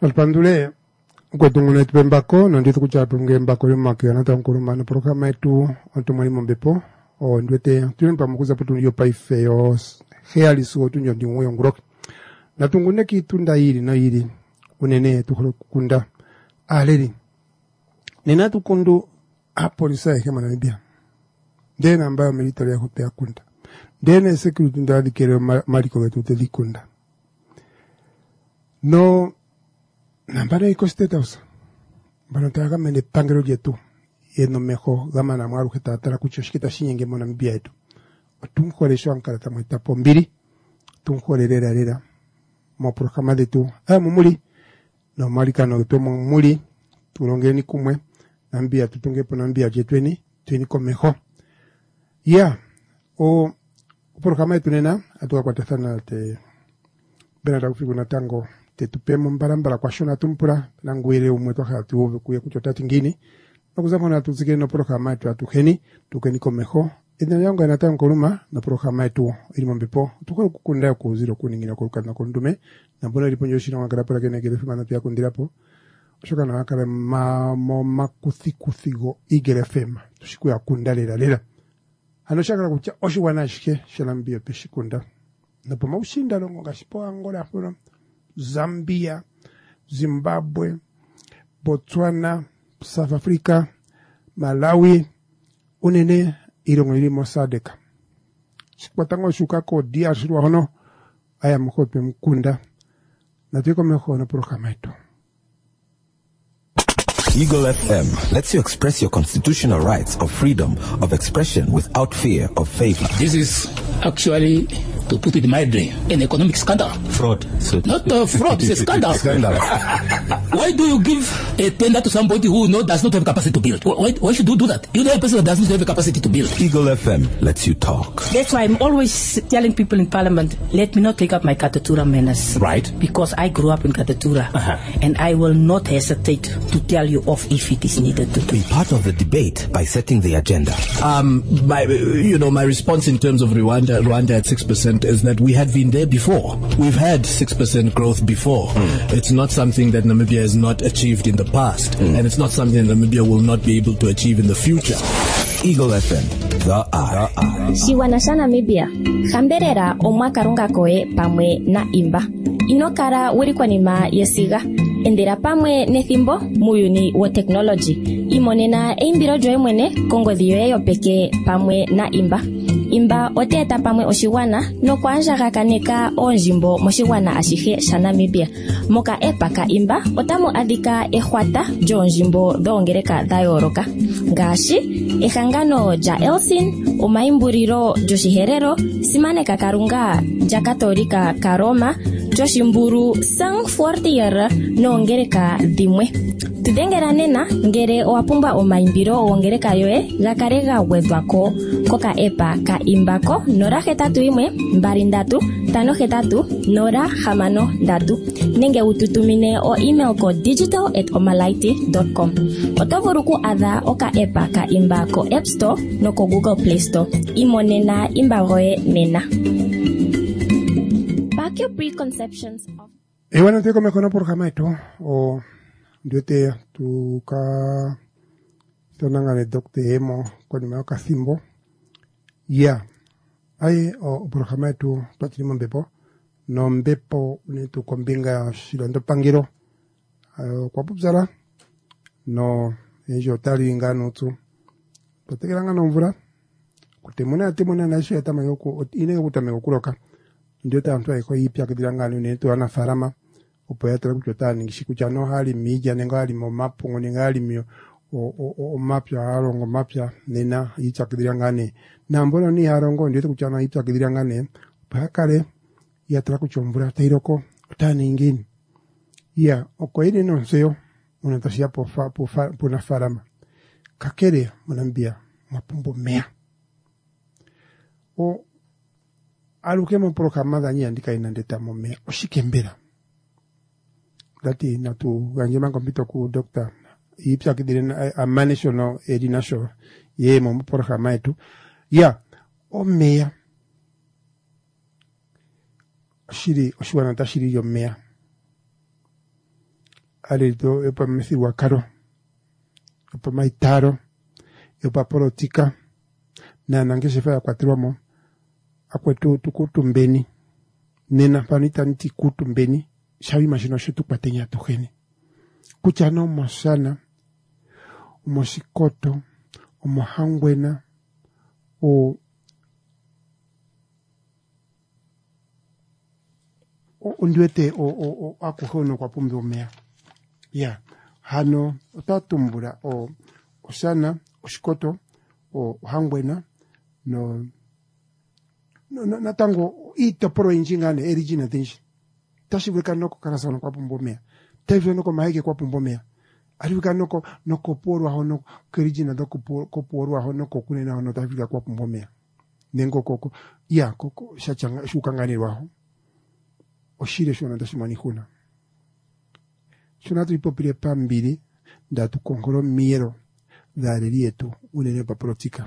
Al pandule kwetungunet pembako nandito kucha pembako limaki anata nkuruma no programa yetu antu mwalimu mbepo o ndwete tulimpa mukuza putu yo paife yo heali so tunyo ndi moyo ngurok na tungune kitunda hili na hili unene tukolo kunda aleri nena tukundu apolisa yake manabia ndena ambayo military ya kupea kunda ndena security ndadi kere maliko wetu telikunda no nambara iko state house bana taga mene pangero jetu yeno meho gama na mwaru kita atara kuchoshikita shinyenge mona mbia yetu tunkhole sho ankara tamwita pombiri tunkhole rera mo programa detu mumuli no malikano to mumuli tulongeni kumwe nambia tutunge po nambia jetweni tweni komeho ya o programa yetu nena atuka kwa tethana te bena kufiku na tango te tupemo mbarambara kwa shona tumpura nanguire umweto hatu uve kuye kuchota tingini nakuzama na tuzike no programa yetu atuheni tukeni komeho ina yangu anataka kuruma na programa yetu ilimo mbepo tukolo kukunda ku 0 kuningina ko kana kondume na bona liponyo shina wakara para kene gele fima na pia kundirapo shoka na wakara makuthikuthigo igere fema tushiku ya kundalera lera ano shaka kucha oshiwana shike shalambia peshikunda na poma ushinda longo gashipo Angola funo Zambia, Zimbabwe, Botswana, South Africa, Malawi, unene irongo ilimo sadeka. Shikwatango shukako DRC hono aya mkope mkunda na tuko mehono programa yetu. Eagle FM lets you express your constitutional rights of freedom of expression without fear of favor. This is actually, to put it mildly, an economic scandal. Fraud. Not fraud, it's a scandal. Why do you give a tender to somebody who does not have capacity to build? Why should you do that? You know a person that does not have the capacity to build. Eagle FM lets you talk. That's why I'm always telling people in Parliament, let me not take up my Katatura manners. Right. Because I grew up in Katatura. And I will not hesitate to tell you off if it is needed to do. Be part of the debate by setting the agenda. My response in terms of Rwanda at 6% is that we had been there before. We've had 6% growth before. It's not something that Namibia has not achieved in the past, and it's not something that Namibia will not be able to achieve in the future. Eagle FM, the eye. Shiwanasha Namibia, Hamberera omwaka runga koe pamwe na imba. Inokara wirikwa nima yesiga. Endera pamwe nethimbo muyuni wa technology. Imonena eimbiro joe mwene kongo dhiyo peke pamwe na imba. Imba oteta pamwe oshiwana no kwanja kakaneka onjimbo moshiwana ashihe sha Namibia. Moka epaka imba otamo adhika ehwata jonjimbo dhongereka dhayoroka. Ngashi ehangano ja Elsin, omaimburiro joshiherero, simane kakarunga ja katolika karoma, joshimburu sang 40 nongereka dhimwe. Tudengera nena ngere oapumba omaimbiro ongereka yoe gakarega wedwako koka epa ka imbako nora hetatu imwe mbari ndatu tano hetatu nora hamano ndatu nenge ututumine o email ko digital@omalaiti.com. Otovuruku adha oka epa ka imbako App Store no ko Google Play Store. Imonena imbagoe nena. Back your preconceptions of... Bueno, te come con programa yetu o ndiote tuka tonangane dokte emo kwani maoka thimbo ya ai o programa yetu patrimo mbepo no mbepo unitu kombinga shilondo pangiro kwa pupzala no ejo tali ngano tu pategeranga no mvura kutemuna na shi atama yoko ine kutame kuroka ndiote antwa iko yipya kidirangano ne tu ana farama upoyatela kuchotani ngishikucha no hali mija nenga hali momapungo nenga hali mio o mapya harongo mapya nena yichakidiriangane na mbona ni harongo ndito kuchana yichakidiriangane pakale yatala kuchombura tairoko utani ingini ya okoine no nseo unatashia puna farama kakere mwanambia mapumbo mea o alukemo programa danya ndika inandeta momea oshikembera dati natu ganjema kompito ku doctor ipya kidire a national edinasho ye mo programa yetu ya o meya shiri oshwana tashiri yo meya alito epa mesi wakaro epa maitaro epa politika na nange sefa kwatramo akwetu tukutumbeni nena panita nti kutumbeni shawi machino shetu kwatenya tokene kuchano mosana mosikoto omohangwena o onduete o akuhono kwa pumbi omea ya hano otatumbura o osana osikoto o hangwena no natango itoporo injingane erigina tinji tashibweka noko karasono kwa pumbi omea tevyo noko maege kwa pumbi omea aliwika noko poru ahono kerigina doko poru ahono kokunena ahono tafika kwa pumbi omea nengo koko ya koko shachanga shukangani waho oshire shona tashimani huna shona tuipopire pambiri ndatu konkoro miero dhareri yetu unene papolitika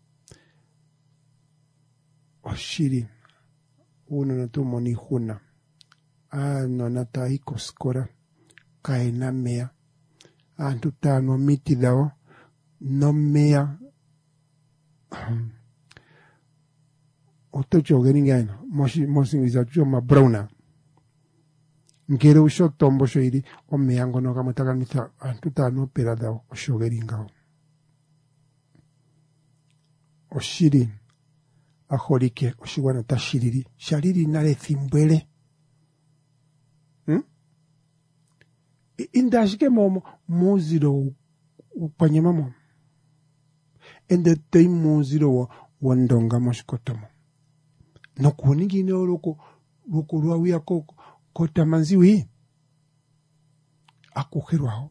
oshiri uno natumoni huna ano nataiko skora kaena mea antu tano miti dao no mea otocho geringana mosi wizacho mabrauna ngere usho tombo shoiri o meango no kamutaka mita antuta no perada o shogeringa o shiri a horike o shiwana tashiriri shariri nare thimbwele indashike momo muziro upanyemamo ende tei muziro wandonga moshikotomo no kuningi ne loko lwa wiya kota manziwi akuhirwaho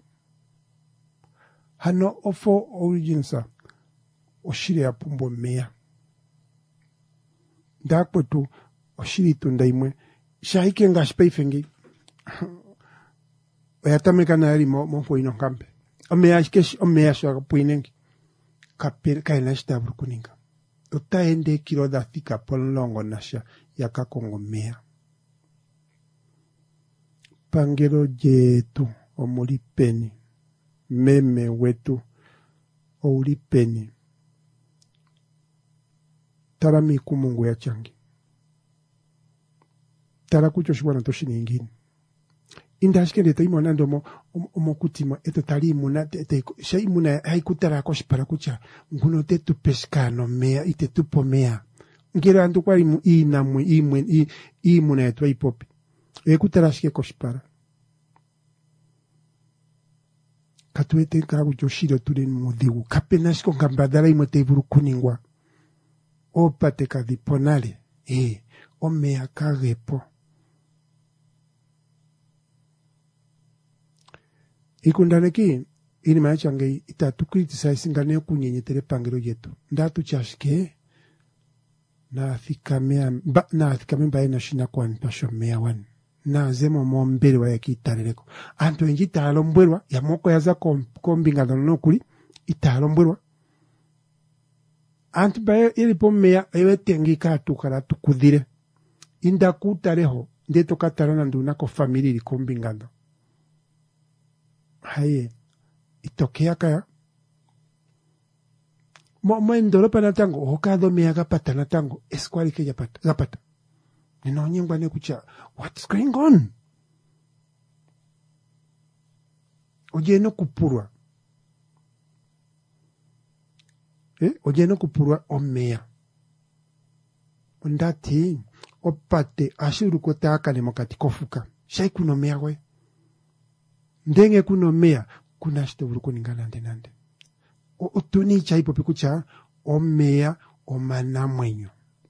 hano ofo originsa oshire ya pumbo mea ndakwetu oshiri tundaimwe shaike ngashpeifengi oyatameka na yari mofo ino kampe omea shaka puinengi kapir kaina shtabru kuninga utaende kilo da thika polongo nasha yaka kongo mea pangero jetu omulipeni meme wetu oulipeni tara mikumungu ya changi tara kucho shwana toshi nyingine indashikende taimona ndomo omokutima eto tali muna shai muna haikutara koshipara kucha nguno tetu peskano mea ite tupo mea ngira andu kwa inamu imuna yetu ipopi ekutarashike koshipara katuete kagu joshiro tulen mudigu kapenashiko ngambadala imotevuru kuningwa opate kadiponale omea kagepo ikundaneki ini maachange itatu criticize ngane kunyenyetere pangiro yetu ndatu chashike na thikamea mbae na shina kwa npasho mea wan na zemo mombere wa yakitareleko anto enji talo mbwerwa ya moko yaza kombinga no kuli italo mbwerwa anto bae ilipo mea ewe tengika tukara tukudire inda kutareho ndeto katarana nduna ko family li kombingando haye itokea kaya mo ndolo pana tango hokado mea gapata na tango eskwali ke gapata nino nyingwa ne kucha what's going on ojeno kupurwa ojeno kupurwa omea ondati opate ashuru kotaka ne mokati kofuka shai kuno mea we ndenge kuno mea kuna shito vuruko ningana nande otuni chaipo pikucha omea omana mwenyo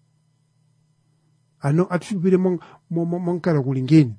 ano atufibire monkara kulingeni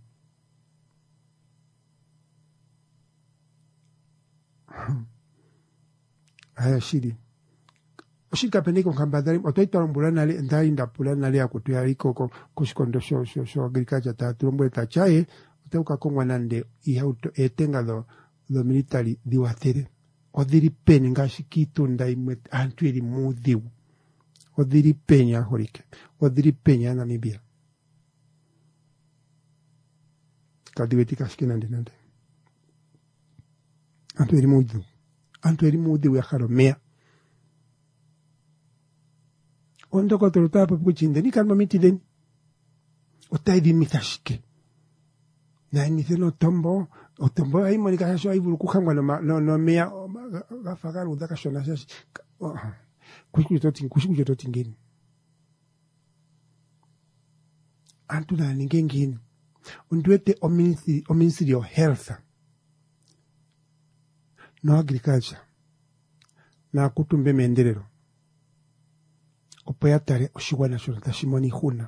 aya shiri oshika peniko kambadari otoitoro mbulana le ndai ndapulana le akutuya iko kushikondo sho agriculture ta turombo ta chae oteuka kongwa nande ihauto etenga lo military diwatere odiri peni ngashikito ndaimwe antwiri mudhiu odiri penya horike odiri penya Namibia kadiweti kashikina nande Antu erimudu we haromea. Ondo ko torota pa kuchinde ni kalma mitiden. Otaidi mitashike. Na ni no tombo, o tombo ai moni ka sho ai buru ku khangwa no mea ga fagaru udaka shona shashi. Kushuku to tingeni. Antu na ningengini. Unduete o ministry of health. No agriculture. Na kutumbe mendelero. Opoyatare oshigwa national tashimoni huna.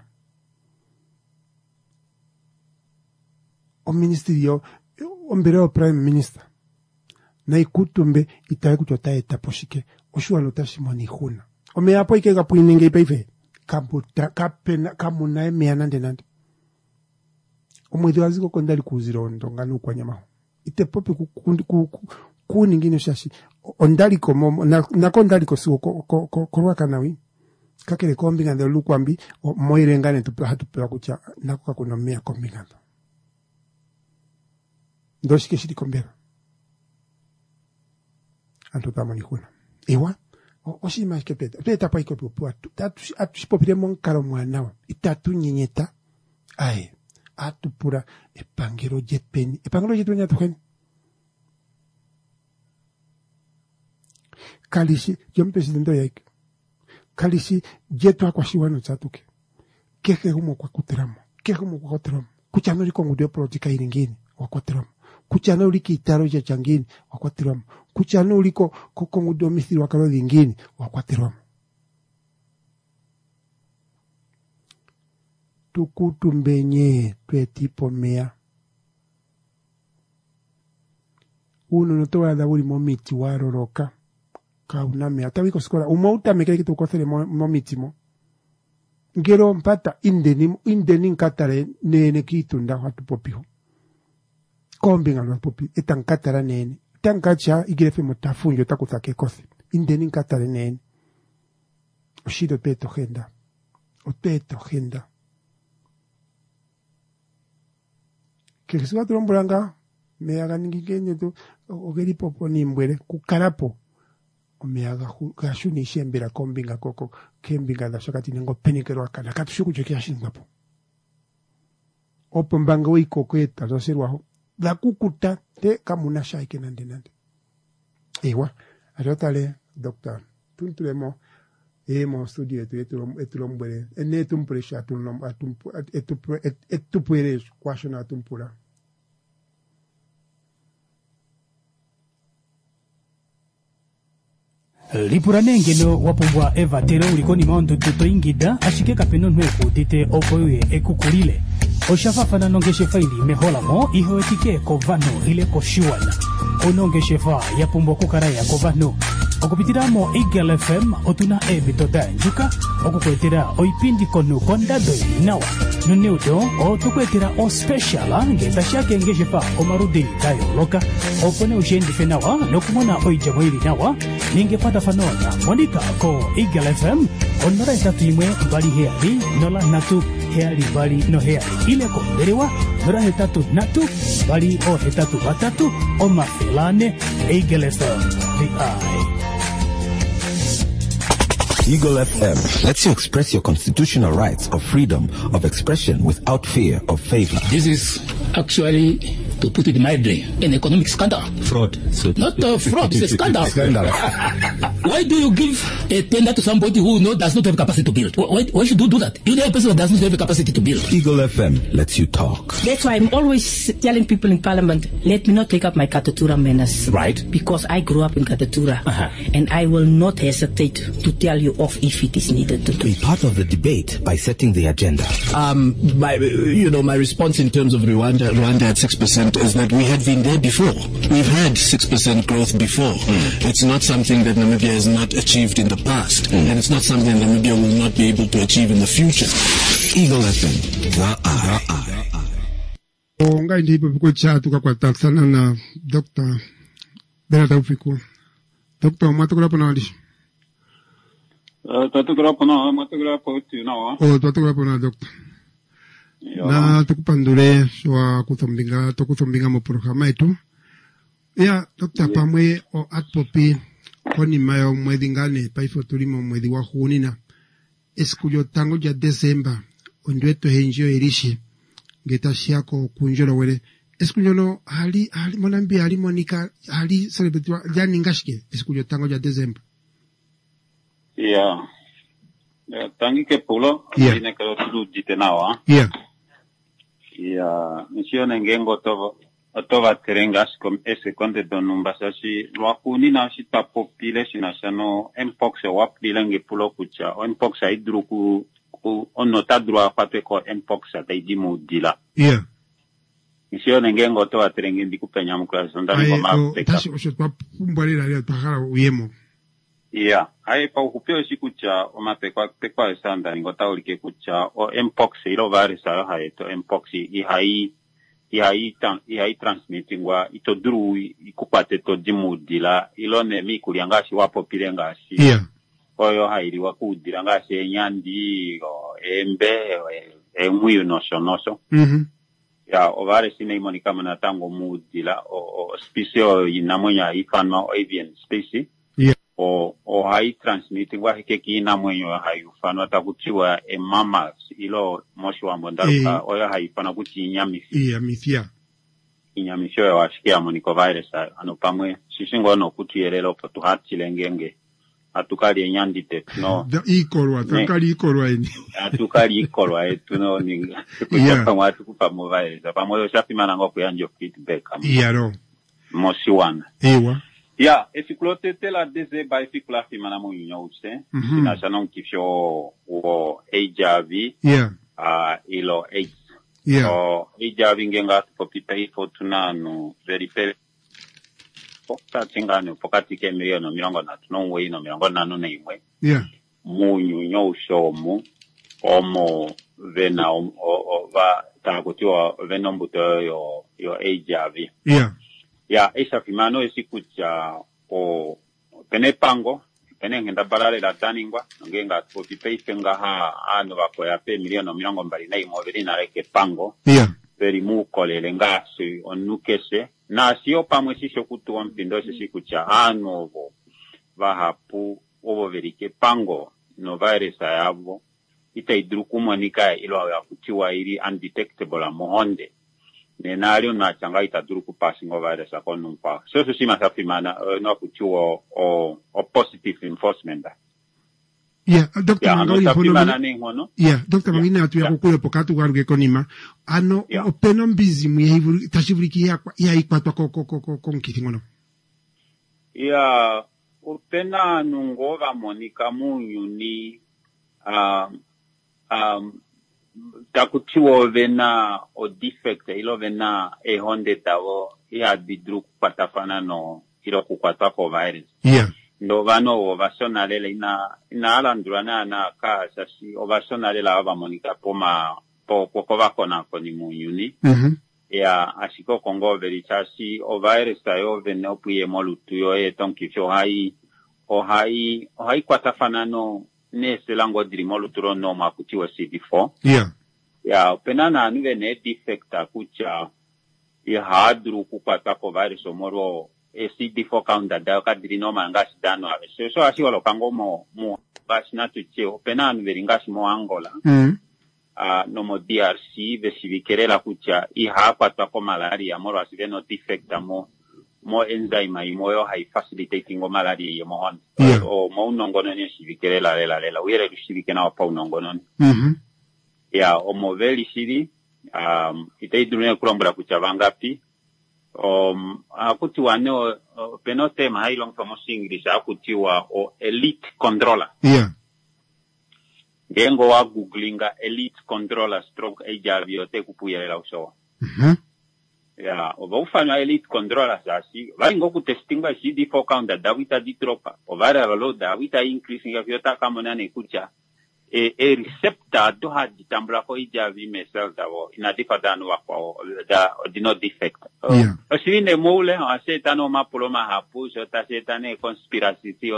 O ministry yo ombere prime minister. Na ikutumbe itaye kuchota etaposhike oshwa no tashimoni huna. Ome apo ike gapuinenge peife. Kamuna emeana ndenande. Omwezi waziko kondali kuzirondo nganu kwa nyama. Ite popi kuningine shashi. Ondali komo na kondali kosuo korwa kanawi. Kakele kombinga ndo lukwambi moirengane hatupela kucha nakuka kunomea kombinga ndo. Ndoshike shiri kombera. Anto tamani huna. Ewa? Oshima ikepeta. Peta pa ikopo. Atushipopire monkaro mwanawa. Itatu nyenyeta. Ae. Atupura epangero jetpeni. Epangero jetpeni atukeni. Kalishi, yo presidente yaiki. Kalishi jetu akwashiwa no chatuke. Keke humo kwa kuteramo. Keke humo kwa kuteramo. Kuchano liko ngudio politika iringini. Wakuteramo. Kuchano liko itaro ya changini. Wakuteramo. Kuchano liko kukongudio mithiri wakalo lingini. Wakuteramo. Tukutumbenye twetipo mea. Uno notoa da uri momiti waroroka. Kauname atawiko skola umauta mekele kitu kosele momitimo ngero mpata indeni nkatare nene kitu nda watu popiho kombinga lo popi etankatara nene tankacha igirefe mutafunjo takutake kose indeni nkatare nene oshido peto genda Kirisuwa tulombulanga meaga ningigenye tu ogeri popo nimbwele kukarapo omeaga gashuni shembera kombinga koko kembinga da shakati nengo penikero akana katushuku chokia shingapo opo mbanga wiko kweta zoserwaho da kukuta te kamuna shaike nande ewa ajotale doctor tuntulemo mo studio etulombere enetumpresha etupere kwashona tumpura Lipuranengeno wapumbwa Eva tero ulikoni maondo tuto ingida ashike kapeno nwe kutite okoye ekukulile oshafafana nongeshe faili meholamo iho etike kovano ile koshiwana onongeshe fa yapumbwa kukaraya kovano okupitiramo Eagle FM otuna ebitoda njuka okukwetera oipindi konu kondado nawa nuneudo otukwetera o special ngeta shake ngeshe fa omarudi tayo loka opone ushendi fenawa nokumona oijamo ili nawa ningepata fanona monika ko Eagle FM onora etatimwe bali heali nola natu heali bali no heali ile konderewa nora hetatu natu bali o hetatu batatu o mafelane Eagle FM the eye. Eagle FM lets you express your constitutional rights of freedom of expression without fear of favor. This is actually, to put it mildly, an economic scandal. Fraud. So not fraud, it's a scandal. Why do you give a tender to somebody who does not have capacity to build? Why should you do that? You know a person that does not have the capacity to build. Eagle FM lets you talk. That's why I'm always telling people in Parliament, let me not take up my Katatura manners. Right. Because I grew up in Katatura. And I will not hesitate to tell you off if it is needed to do. Be part of the debate by setting the agenda. My response in terms of Rwanda at 6% is that we had been there before. We've had 6% growth before. It's not something that Namibia has not achieved in the past. And it's not something Namibia will not be able to achieve in the future. Eagle FM, the eye. Onga ndipo viko chatu kwa taksana na Dr. Bernard Ufiku. Dr. Matukulapo na wadishi. Tatukulapo tinawa. Tatukulapo na Dr. Na tukupandule shwa kutombinga mo programa etu. Ya, Dr. Pamwe o atpopi koni mayo mwezi ngane paifo tulimo mwezi wa hunina. Eskujo tango ya Desemba ondweto henjio irishi ngeta shiako kunjolo wele. Eskujo no hali monambi hali monika hali celebrate jani ngashike eskujo tango ya Desemba. Yeah. Tangi ke pulo ine kero tudu jitenawa. Yeah. Yeah, nisio nengengo Otova terengas comme ese conte donumbasashi lwakuni na shita popile sinashano mpox wap dilenge pulo kucha mpox aidruku onota drua patwe ko mpox ataidimu dila. Yeah. Nisio nengengo Otova terenge ndikupenya mukla sondani kwa mapeka. Tashi oshotwa pumbalira ya tahara uyemo. Yeah, hai pa ukupio shikucha omapekwa pekwa esanda ngota ulike kucha o mpox ilo virus ayo haeto mpox ihai transmitting wa ito duru ikupate to dimudila ilone mi kuliangashi wapo pile ngashi. Yeah. Oyo hairi wa kudila ngashi enyandi embe muyu noso. Ya ovare sine imoni kama na tango mudila o species inamonya ifano avian species. Yeah. O hai transmitting wa hikeki inamonyo hai ufano atakutiwa mammals ilo moshi wa mondaruka oyo hai fana kuti inyamisi. Yeah, mithia. Inyamisho ya washikia moniko virus ano pamwe shishingo no kutuyelelo potu hatchilengenge atukali enyandi tekno ikorwa takali ikorwa ini atukali ikorwa etuno ni kuchapa watu kupa mo virus pamwe shapimana ngo kuyanjo feedback yaro moshi wana ewa ya efiklote tela deze ba efikla fimana mo nyose na sanon kifyo o HIV yeah ilo AIDS. Yeah. So, hijabi ngenga popita ifo tunano very pere. Pokta tingano pokati ke milioni mirongo na tunonwe ino mirongo na nune imwe. Yeah. Munyu nyoshomu omo vena va takutiwa venombuto yo hijabi. Yeah. Ya esa fimano esikucha o penepango pene ngenda balale la taningwa ngenga popita ifenga ano bakoya pe milioni mirongo mbali na imo veri na reke pango. Yeah. Veri mukolele ngasi onukese na sio pamwe sisho kutu wampindo sikucha anovo vahapu ovo verike pango no virus ayavo ita idrukumonika ilo ya kutiwa ili undetectable amohonde nenalio na changa ita druku passing over virus akonumpa so sima safimana no kutiwa o positive enforcement. Yeah, Dr. Mangauri hono. Yeah, Dr. Mangina atu ya kukule pokatu garuge konima. Ano, openo mbizi mwe tashivuriki ya ikwatwa konkiti ngono. Yeah, opena nungova monika munyuni, takutiwo vena o defect, ilo vena honde tawo, ya bidru kupatafana no, ilo kukwatwa ko virus. Yeah. Ndo vano ovasonalele ina alandurana na kasasi ovasonalele ava monika poko vakona koni munyuni. Ya asiko kongo verichasi o virus tayo vene opuye molutu yo tonkifyo hai kwatafanano nese lango diri moluturo no makutiwa CD4. Yeah. Ya penana anu vene defecta kucha ya hadru kukwata ko virus omoro CD4 counter da kadiri no mangashi dano ave so asi walo kango mo basi na tuche opena anu veringashi mo Angola no mo DRC vesivikerela kucha kwata ko malaria moro asiveno defect mo enzyme imoyo hai facilitating o malaria yemo hon o mo unongono ni sivikerela lela uire kusivike na pa unongono ya o mo veli siri itaidune kulombra kucha vangapi akutiwa no penote mahailong famosi English akutiwa o elite controller. Yeah. Gengo wa googlinga elite controller stroke HIV yote kupuyela uso. Ya, ufanya elite controller sasi, vaingo kutestinga CD4 count dawita ditropa, ovara lo dawita increasing ya yota kama nane kucha. Receptor do had tambula ko HIV mesel dawo inadifa danu wako da dino defect. Osine mole asetano mapoloma hapu so tasetane conspiracy theory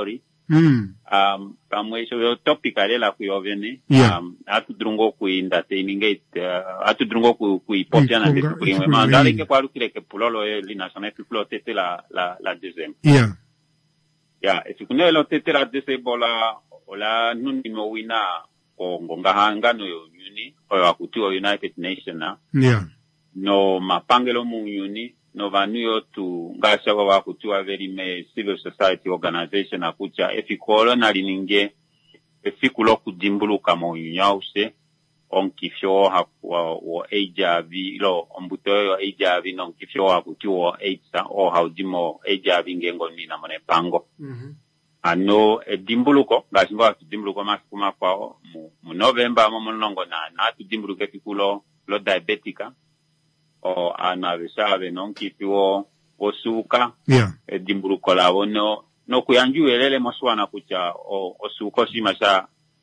pamwe so topic alela kuyovene atudrungo kuinda teiningate atudrungo kuipopia na ndetu kulimwe mandale ke kwalukile ke pulolo li national people tete la deuxième efikunelo tete la deuxième bola ola nunimo wina ngonga hangano yuni oyo akuti United Nations no mapangelo mu uni no vanuyo tu ngasha wa wakutiwa very me civil society organization akucha efikolo na lininge efikulo kudimbuluka mo nyause onkifyo hakwa o ejavi lo ombuto yo ejavi no nkifyo akutiwa eitsa o haudimo ejavi ngengo ni na mone pango ano dimbuluko ngashimba dimbuluko masikuma kwao mu November mo nongo na dimbuluko efikulo lo diabetica o anavisabe non kipiwo osuka dimbuluko lavo no kuyanjuelele moswana kucha osuko sima sha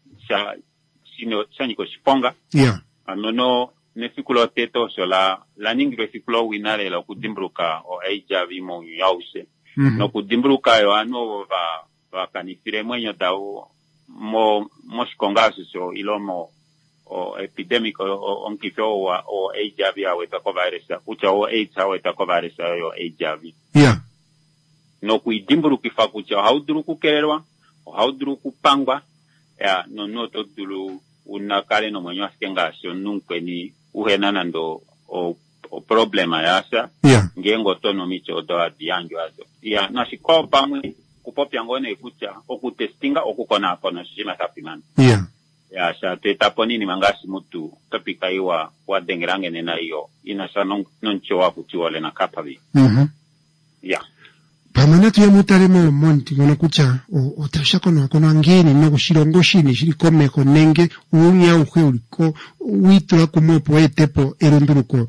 niko shiponga no nefikulo teto sola la ningiro fikulo winale la kudimbuluka o HIV mo yause no kudimbuluka yo ano va kanifire mwenyo dao mo shikongaso so ilomo o epidemic o onkifyo o HIV aweta ko virus kucha o AIDS aweta ko virus yo HIV no kuidimburu kifa kucha hauduru kukererwa o hauduru kupangwa no to dulu unakale no mwenyo askenga sio nunkwe ni uhenana ndo o problema yasa ngengo tono micho do adianjo azo na shiko pamwe kupopya ngone kucha okutestinga okukona kono shima tapimana sa te taponini mangasi mutu topika iwa wadengerange nena iyo inasa noncho wa kutiwale na kapavi pamana tuya mutaremo monti ngono kucha otasha kono angeni no kushirongo shini shiri komeko nenge unya uhe uliko uitra kumopo etepo erunduruko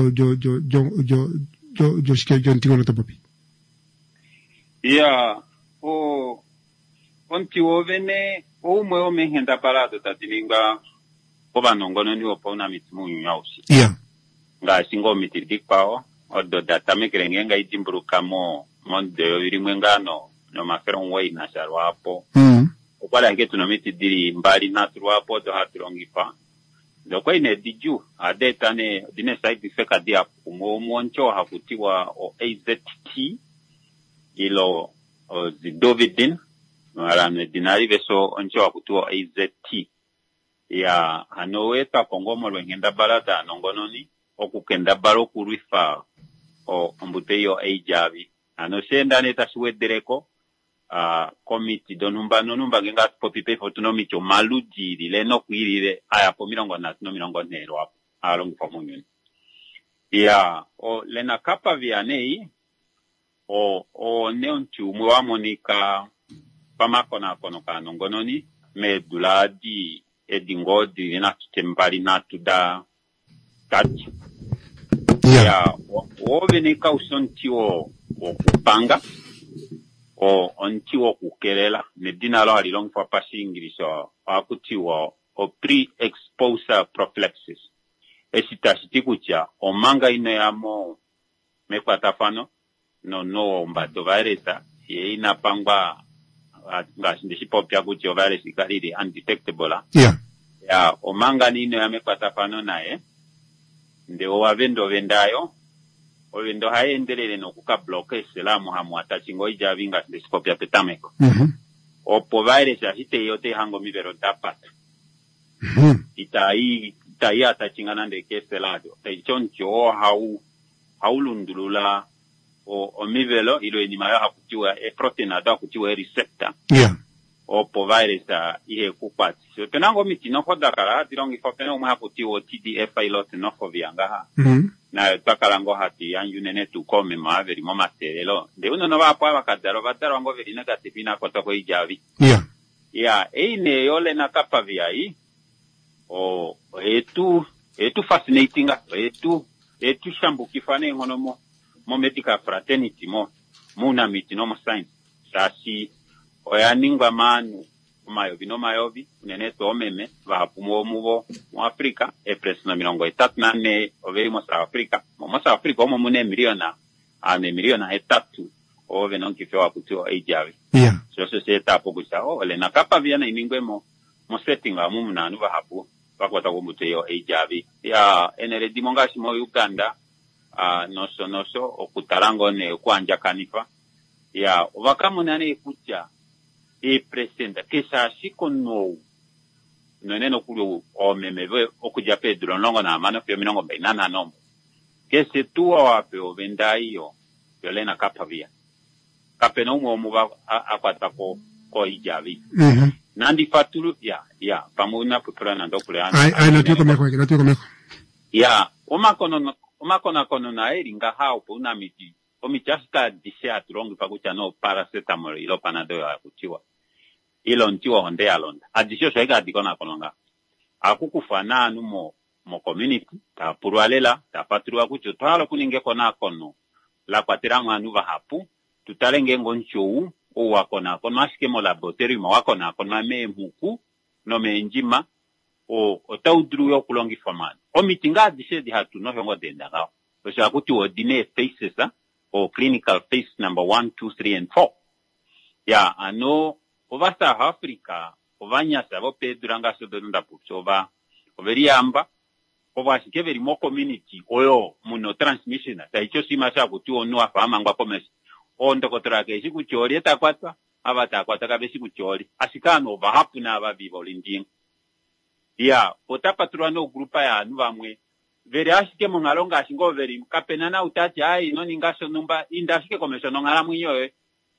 jo shike jo ntigono topopi onti wovene umwe omehenda parado tatilinga oba nongono ni opona mitimu nyausi nga singo mitidik pao odo data mekrengenga itimburuka mo monde irimwengano no maferon way na sharwapo okwala ketu no mitidiri mbali na turwapo do haturongipa dokwa ine diju adeta ne dine side feka dia kumoncho hakutiwa o AZT ilo zidovidin Marame dinari veso oncho akutuo AZT ya hanoweta kongomo lwengenda balada nongononi okukenda balo kurifa o mbuteyo HIV ano senda neta suwedereko komiti donumba ngenga popipe fotonomi cho malujiri leno kuirire aya po mirongo nero apo alongo pamunyuni ya o lena kapa vianei o neonchu mwa monika pamakona kono kanongononi meduladi edingodi na tutembali na tuda kati ya ovenika usontiwo okupanga o ontiwo kukelela medina lo alilong for passing English akutiwo o pre-exposure prophylaxis esitashitikucha o manga ine yamo mekwatafano no mbato viresa ina pangwa ngashindishipopya kuti o virus ikaliri undetectable ya o manga nino yamekwatafano naye nde owavendo vendayo ovendo haendelele nokuka bloke islamu hamu atachingo ijavi ngashindishipopya petameko opo virus ahite yote hango mivero dapata itai atachingana ndeke selado taichoncho haulundulula o mivelo ilo enimaya hakutiwa protein ada hakutiwa receptor opo virus ihe kupati so tenango mitino kodakala tirongi fopena umha hakutiwa TDF ilot nofo vianga na takalango hati yanjunene tukome maveri momaterelo de uno no va pa bakadaro ngo veri negative na kotoko ijavi eine yole na kapa viai o etu fascinating etu shambu kifane ngono mo medical fraternity muna mitino mo science sasi oyaningwa manu mayovi uneneto omeme vahapumo muvo mu Afrika epresno milongo 34 overi mo South Africa omo mune miliona 3 ove non kifewa kutio HIV so se tapo kucha ole na kapa via na iningwe mo setting amu mnanu ba hapu bakwata ko muteyo HIV ya enere dimongashi mo Uganda noso okutarango ne kwanja kanifa ya wakamunane kucha presenta kesa shikono noneno kulo o memeve okuja Pedro longo na mano pio minongo bainana nombo kese tuwa wape o vendaiyo yolena kapa via kapena umuba akwata ko HIV nandi faturu ya pamuna pupurana ndokule ai natiko meko ya umakona kono na eringa haupo una miti omichaska disha turongi pakucha no paracetamol ilo panado ya kutiwa ilo ntiwa honde alonda adisho shaiga dikona kononga akukufana anu mo community ta purwalela ta patruwa kucho twalo kuninge kona kono la kwatira manu va hapu tutalenge ngonchou o wakona kono aske mo laboratory mo wakona kono me muku no menjima o taudru yo kulongi famani o mitinga dishe di hatu no hongo denda gao so akuti o dine phases o clinical phase number 1 2 3 and 4 ya ano ovasa Africa ovanya sabo peduranga so donda puchova overiamba ovashike veri mo community oyo muno transmission ta icho sima cha kuti onu afama ngwa commerce ondo kotrake sikuchori etakwatwa abatakwata kabesi kuchori asikano vahapu na abavivo linding ya potapatruwa no grupa ya anu vamwe veri ashike mungalonga ashingo veri kapenana utati ai no ningasho numba indashike komesho no ngala mwinyoe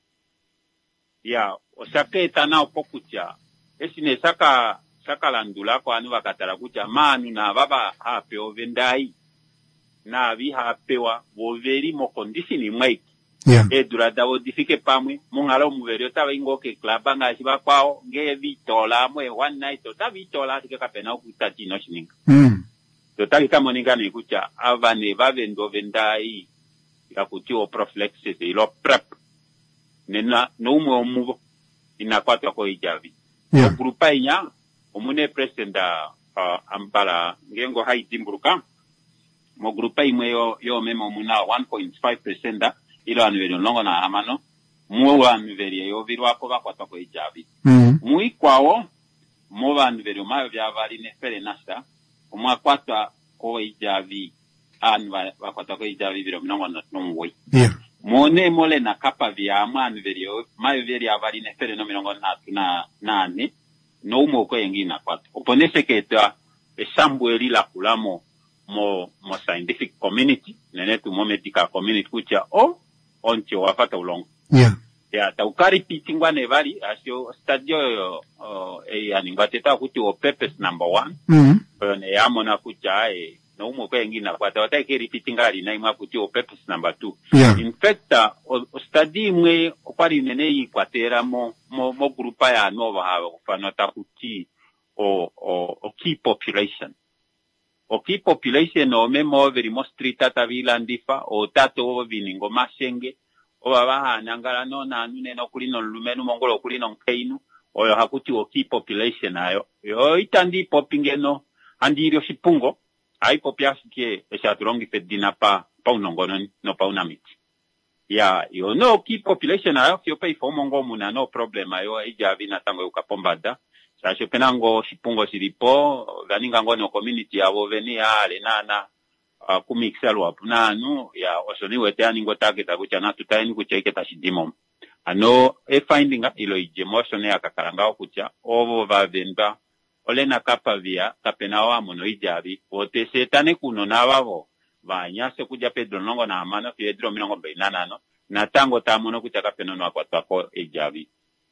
ya osake tana opokucha esine saka landula kwa anu vakatara kucha manu na baba hape ovendai na vi hapewa voveri mo condition mwaiki durada odifike pamwe mungalo muveri otava ingoke klaba ngashiba kwao nge vitola mwe one night otavitola tike kapena okutati no shininga totali kama ningana ikucha avane vavendo vendai yakuti o prophylaxis ilo prep nena no umwe omuvo inakwatwa ko HIV grupa inya omune presidenta ambala ngengo haidimburuka mo grupa imwe yo memo muna 1.5% ilo aniveri longo na amano muwa aniveri yo virwa ko bakwatwa ko HIV muikwao muwa aniveri mayo vya vali ne fere nasta omwakwatwa ko HIV bakwatwa ko HIV viro mnongo no mwe mone mole na kapa vya aniveri mayo veri avali ne fere no mnongo na nane no umo ko yengina kwatwa oponese keta esambueli la kulamo mo scientific community nenetu mo medical community kucha onche wafata ulongo ya taukari pitingwa nevali asio stadio aningwateta kuti o purpose number 1 ne yamona kucha no umo ko yengina kwata wataikeri pitingali na imwa kuti o purpose number 2 in fact o study mwe kwali nene yikwatera mo grupa ya nova hawe kufana takuti o key population o key population o memo veri mostri tata vila ndifa o tato o viningo mashenge o baba nangala no nanu neno kulino lumenu mongolo kulino nkeinu o yo hakuti o key population ayo yo itandi popingeno andirio shipungo ai popiasike esaturongi fedina pa unongono no pa unamiti ya yo no key population ayo fio pay for mongo muna no problem ayo ejavi na tango ukapombada sasho penango shipungo silipo ganinga ngono community abo veni ale nana kumixelo apunanu ya osoni wete aningo target akucha na tutaini kucheke tashidimo ano finding ilo emotion ya kakaranga okucha ovo vavenda olena kapa via kapenawa mono ijabi ote setane kuno na babo banyase kuja Pedro nongo na amana Pedro minongo bainana no na tango tamono kucha kapenono akwatwa ko ijabi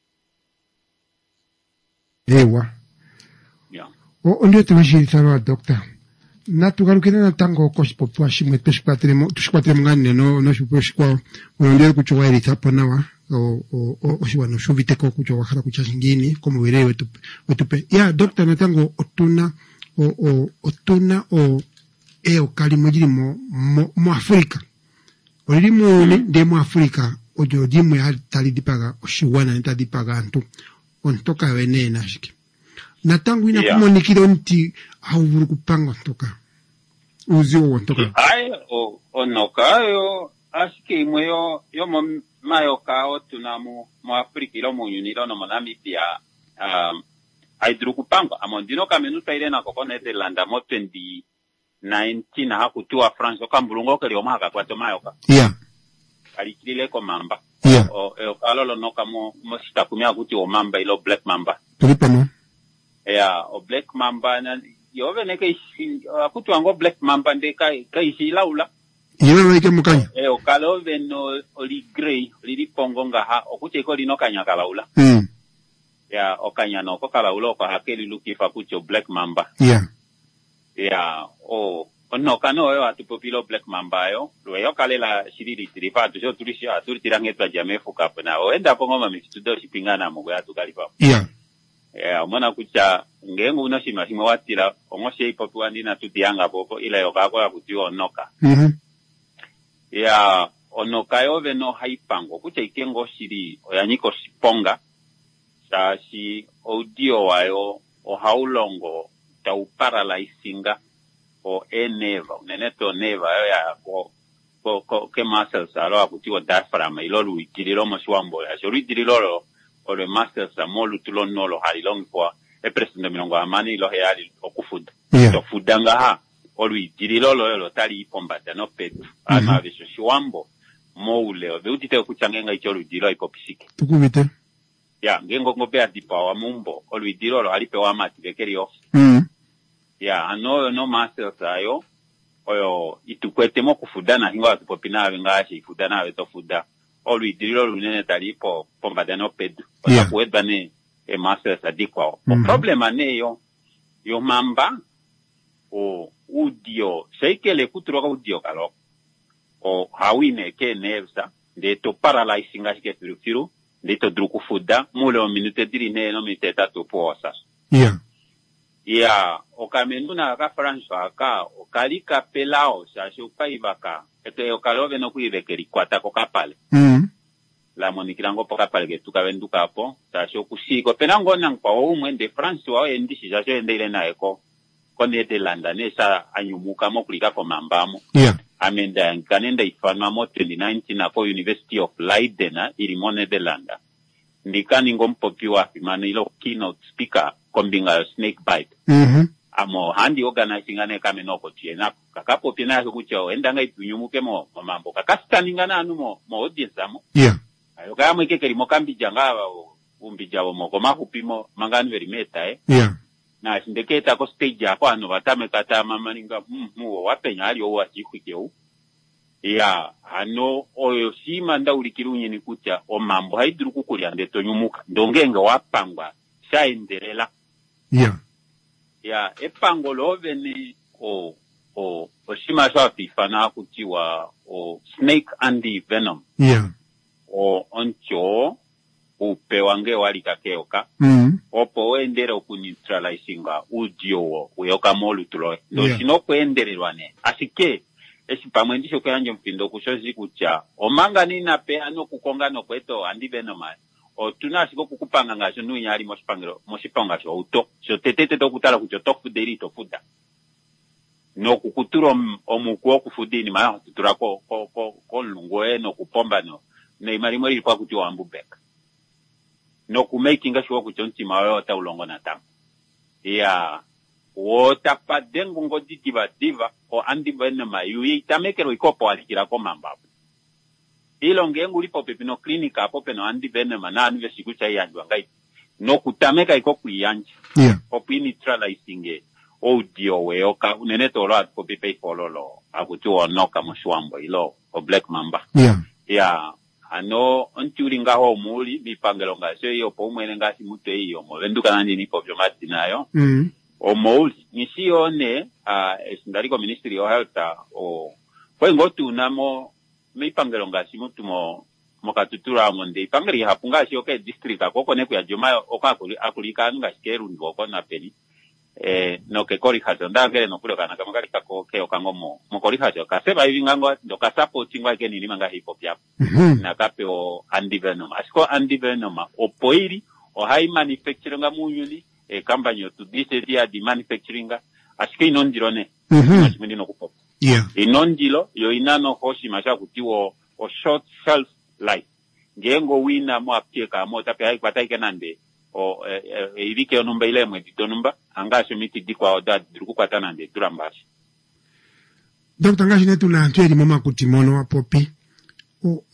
ewa ndio tumeshirikiana doctor na tugarukire na tango kospo twashimwe tushikwatere mngane no shuposhikwa unaendelea kuchwa ile hapo nawa o shiwano shuvite ko kuchwa wakala kucha zingine kama werewe wetupe ya doctor na tango otuna kali mojiri mo Afrika olimo de mo Afrika ojo dimu ya talidipaga oshiwana ntadipaga antu ontoka wenena shiki na tangu ina kumonikira nti hauvuru kupanga ontoka uzio ontoka ai onoka yo Ashike imwe yo mayoka otuna mu Afrika ilo mu Unilo no Namibia aidrukupanga amondino kamenuta ile na kokone Netherlands mo 2019 hakutua France okambulungo kali omaka kwato mayoka. Yeah. Alikile ko mamba. Yeah. O kalolo no kamo mosita kumya kuti o mamba ilo black mamba. Tulipano. Yeah, o black mamba na yove neke akutu ango black mamba nde kai laula. Yewe weke mukanya. O kalove no oli grey, li pongo ngaha okuti ko lino kanya kalaula. Yeah, okanya no ko kalaula ko hakeli lukifa kuti o black mamba. Yeah. Yeah, no kano yo atupopilo black mamba yo lo kalela shiriri tirifa tu tulisha tulitirangetwa jamii fuka na oenda pongo mamistudo shipingana mugo ya tukalifa. Yeah. Yeah, mwana kucha ngengu unashima shimo watira omoshe ipopu andina tutianga popo ila yokako ya kutiwa onoka. Yeah, onoka yo veno haipango kucha ikengo shiri oyanyiko shiponga sa shi audio wayo o haulongo tau paralyzinga o eneva neneto neva ya ko ke muscles alo akutiwa diaphragm ilo luitirilo moswambo ya luitirilo o le muscles amolu tulo nolo halilong kwa e president milongo amani lo heali okufuda to fudanga ha o luitirilo lo tali ipombata no petu ama viso swambo moule o beutite kuchangenga icho luitiro ipopisiki tukubite ya ngengo ngopea dipawa mumbo o luitiro lo alipewa mati bekeri off ya no muscles ayo oyo itukwete mo kufudana hingo atupopina ngashi ifudana weto fuda olu idirilo lunene talipo pombada no pedu oya kuwedba ne e muscles adikwa problema ne yo mamba o udio seikele kuturoka udio kalo o hawine ke nervesa de to paralyzing ashike firu de to druku fuda mule o minute dirine no miteta to posa Yeah, okamendu na ka France aka okalika pelao sasho paibaka ete okalove no kuivekeri kwata kokapale la monikirango pokapale ke tukavenduka hapo sasho kusiko penango nang kwa umwe de France wao endishi sasho endele na eko konete landa nesa anyumuka mo kulika ko mambamo amenda kanenda ifanwa mo 2019 na ko University of Leiden ili mone de landa ndikani ngompopiwa imana ilo keynote speaker kombinga snake bite amo handi organizing ane kame noko tiena kakapo pina kucho endanga itunyumuke mo mambo kakastandingana anu mo audience amo ayo kama ikekeri mo kambija ngaba umbija mo koma kupimo mangani verimeta na sindeketa ko stage yako anu batame kata mama ninga mu wapenya ali o wachikwikeu ano oyo sima ndaulikirunye ni kucha o mambo haiduru kukulya ndeto nyumuka ndongenga wapangwa shaendelela epango love ni o shima shafi fana kutiwa o snake anti-venom o oncho upewange walikakeoka opo wendere okuneutralizinga udio uyoka molu tuloe ndo shinokuendererwane asike esi pamwe ndisho kuyanje mpindo kushozi kucha omanga nina pe ano kukonga no kweto anti-venom o tunasiko kukupanga ngasho nunyali moshipanga sho auto sho tetete tokutala kucho tofuderi tofuda no kukuturo omukuo kufudini maya tutura ko lungoe no kupomba no ne imarimo ili kwa kuti wambubeka no kumakinga sho kucho ntima wayo ta ulongo na tamu wota padengu ngodi diva o anti-venom yuyi tamekero ikopo alikira ko mambabu ilo ngengu lipo pepino klinika hapo peno anti-venom na anive sikucha iyanjwa ngai no kutameka iko kuyanja opi neutralizing audio weoka uneneto lo atpo pepe fololo akutuo noka mshwambo ilo o black mamba ano onturinga ho muli mipangelo ngasho iyo po umwene ngasi mute iyo mo venduka nandi nipo vyomati nayo o muli nisione esindariko Ministry of Health o fue ngotu namo mipangelo ngasi mutu mo katutura monde ipangeli hapunga shi okay district akoko ne kuya joma okakuli akulika ngasikeru ndoko na peli no ke kori hazo ndangere no kulo kana kama kalika ko ke okango mo kori hazo kaseba ivingango ndo support ngwa ke ni manga hip hop yapo na kape o anti-venom asiko anti-venom o poiri o high manufacturing munyuli company to this area di manufacturing asike inondirone mashimini no kupopa inondilo yo inano hoshi masha kutiwo o short shelf life. Ngengo wina mo aptieka mo tapi hai kwatai kenande o irike onumba ile mwe ditonumba angasho miti dikwa oda druku kwatanande durambashi. Dr. Ngashine tunantweri mama kutimono wa popi o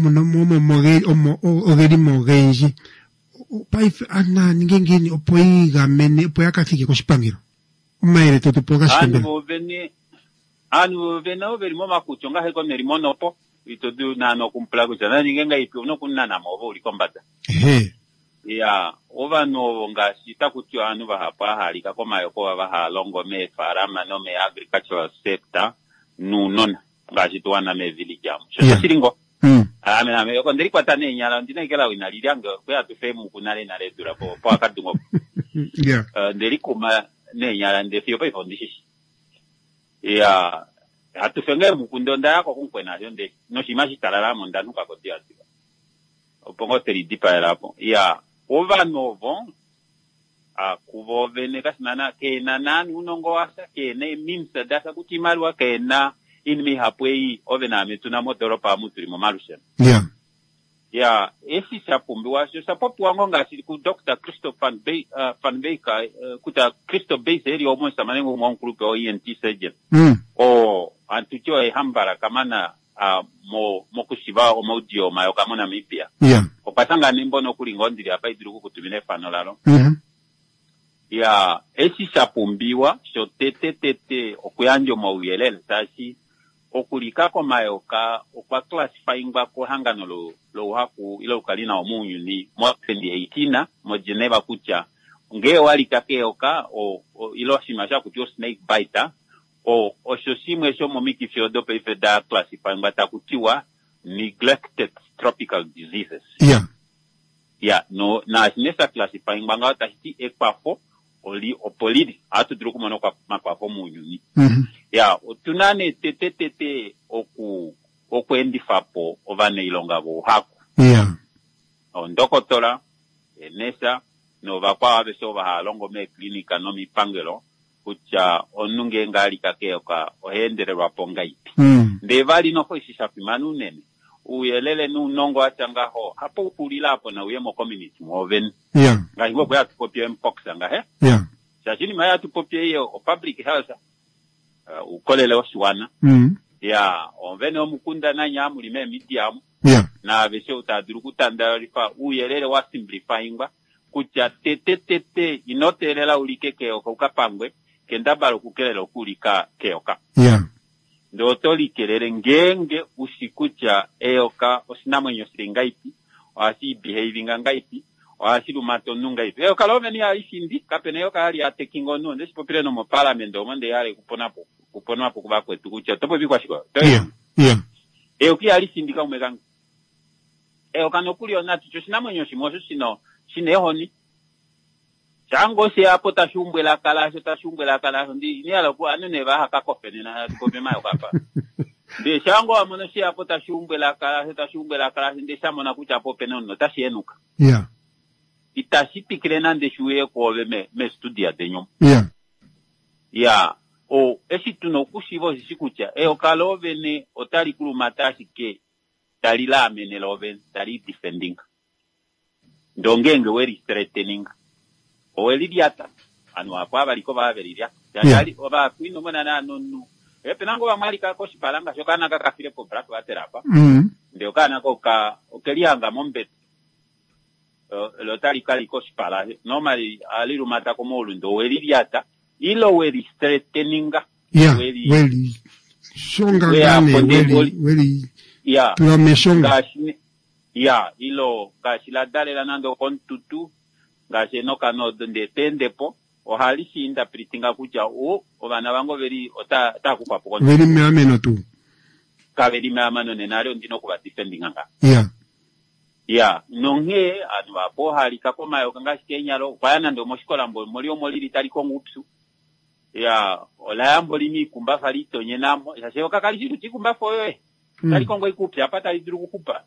ogeri mogenji paife ana ningengeni opoiga mene opoyakafike koshipangiro umaire totupoga shipangiro anu vena overi mama kuchonga heko nerimonopo itodu nano kumplago jana ningenga ipi no kunana mobo ulikombata ya ovano ngashita kutyo anu bahapa halika koma yoko bahalongo me farama no me agricultural sector nunona ngashitwana me village amu siringo ame yoko ndiri kwatane nyala ndina ikela winaliranga kwa tufemu kunale na redura po akadungo ndiri kuma ne nyala ndefio pa ifondishi ya atufenge mukundonda yako kunkwena yonde no shimashi talala mondanu ka kotia atiba opongo teri dipa elapo ya ova novo kuvo vene kasinana kena nani unongo wasa kene mimsa dasa kutimalwa kena inmi hapwei ovena ametuna motoropa muturi momarushen ya esi sapumbi washo sapopu wangonga asili ku Dr. Christoph van Beek kuta Christoph Beek eri omo samanengo mwankulupe o ENT surgeon o antucho hambara kamana mo kushiba o maudio mayo kamona mipia o pasanga nimbo no kulingondiri apa idiruku kutumine fanolalo ya esi sapumbiwa so tete okuyanjo mauyelele sashi okulikako mayoka okwa classifying bako hangano lo haku ilo kalina omunyu ni mo 2018 mo Geneva kucha nge wali kakeoka o ilo shimasha kutyo snake biter o shosimwe sho momiki fiodo pe da classifying batakutiwa neglected tropical diseases no na sinesa classifying banga tahiti ekpafo oli opolidi atu druku mono kwa makwafo munyu ni ya tunane tete oku endifapo ovane ilonga bo haku ondokotola enesa no vakwa abeso bahalongo me klinika no mipangelo kucha onunge ngali kakeoka ohendere waponga ipi ndevali no kwishisha pimanu nene uyelele nunongo achangaho hapo ukulila hapo na uyemo community moven ngahiwo kwa tukopia mpox anga sashini maya tukopia hiyo public health ukolele oshiwana ya onvene omukunda na nyamu lime medium na veshe utadiru kutandarifa uyelele wa simplifyingwa kucha tete inotelela ulike keoka ukapangwe kendabalo kukelelo kulika keoka ndo tolikelele ngenge usikucha eoka osinamwenyo singaipi wasi behaving ngaipi wasi lumato nungaipi eoka love ni alishindi kapene eoka hali atekingo no ndesi popile no mo parliament o monde yale kuponapo kubakwe tukucha topo bikwa shiko eoki alishindika umeganga eoka no kulio natu chosinamwenyo shimoso sinehoni chango se apo tashumbwe la kala ndi ni ala kwa nene ba haka kofene na kope mayo kapa de chango amono se apo tashumbwe la kala ndi samona kucha pope nono tasienuka itashipikire nande shuye ko me studia denyo o esi tuno kushivo sikucha okalove ne otali kulumatashi ke dalila amene love dali defending ndongenge weri threatening owelidiata anu apa baliko babelidia yali oba kwino mona na nonu penango bamalika ko sipalanga shokana kakafire po brato aterapa ndio kana ko ka okelianga mombe lotali kali ko sipala normally aliru mata ko molu ndo welidiata ilo weri threateninga weli shonga gane weli tuameshonga ilo kashila dale la nando kontutu ngase no kano donde tendepo o halishi inda pritinga kuja o bana bango veri ota takupapo veri meameno tu ka veri meamano nenario ndino kuba defending anga nonge anu apo halika ko mayo kanga kenyalo kwana ndo moshikola mbo molio moliri tali ko ngupsu ola yambo limi kumba falito nyenamo yaseo kakalishi tikumba foyo tali kongo ikupya apata liduru kukupa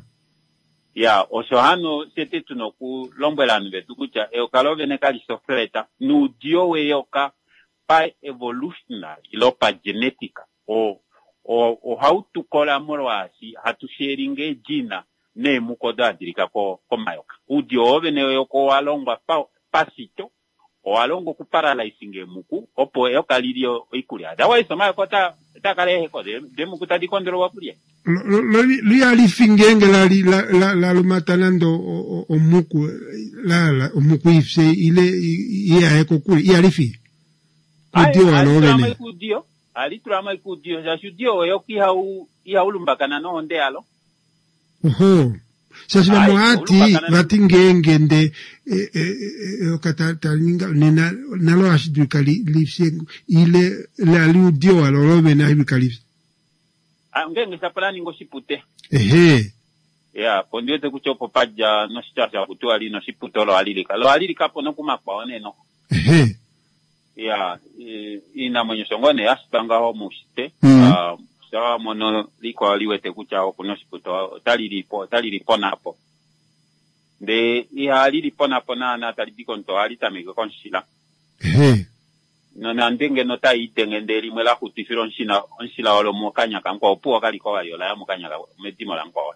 osohano sete tunoku lombelanu betu kucha eokalove nekali sofreta nudio weyoka pa evolutionary ilopa genetica o o hautukola morwasi hatusharinge jina ne mukoda dirika ko mayoka udio ovene yoko walongwa pasito o alongo ku paralyzing muku opo yokalilio ikuli otherwise mayoko ta kale ko de muku ta dikondro wapulie li ali fingenge la lumatanando o muku la o muku ifse ile ia eko kuli ia lifi udio alovene ali trama ikudio ya judio yoki hau lumbakana no onde alo sasa moati vatingenge nde okatalinga nalo ashidukali lifse ile la ludio alove na ibukali ngenge sapalani ngosipute ya pondio te kuchopo paja no sichacha kutua ali no siputolo alilika pono kumakwa oneno ya ina mwenye songone asipanga ho mushite sawa mono liko aliwete kuchao kuno siputo talilipo napo de ya alilipo napo na talibiko nto alitamiko konshila na ndenge no taitenge ndeli mwela kutifiro onshila olo mokanya kankwa opuwa kaliko wayola ya mokanya medimo la nkwa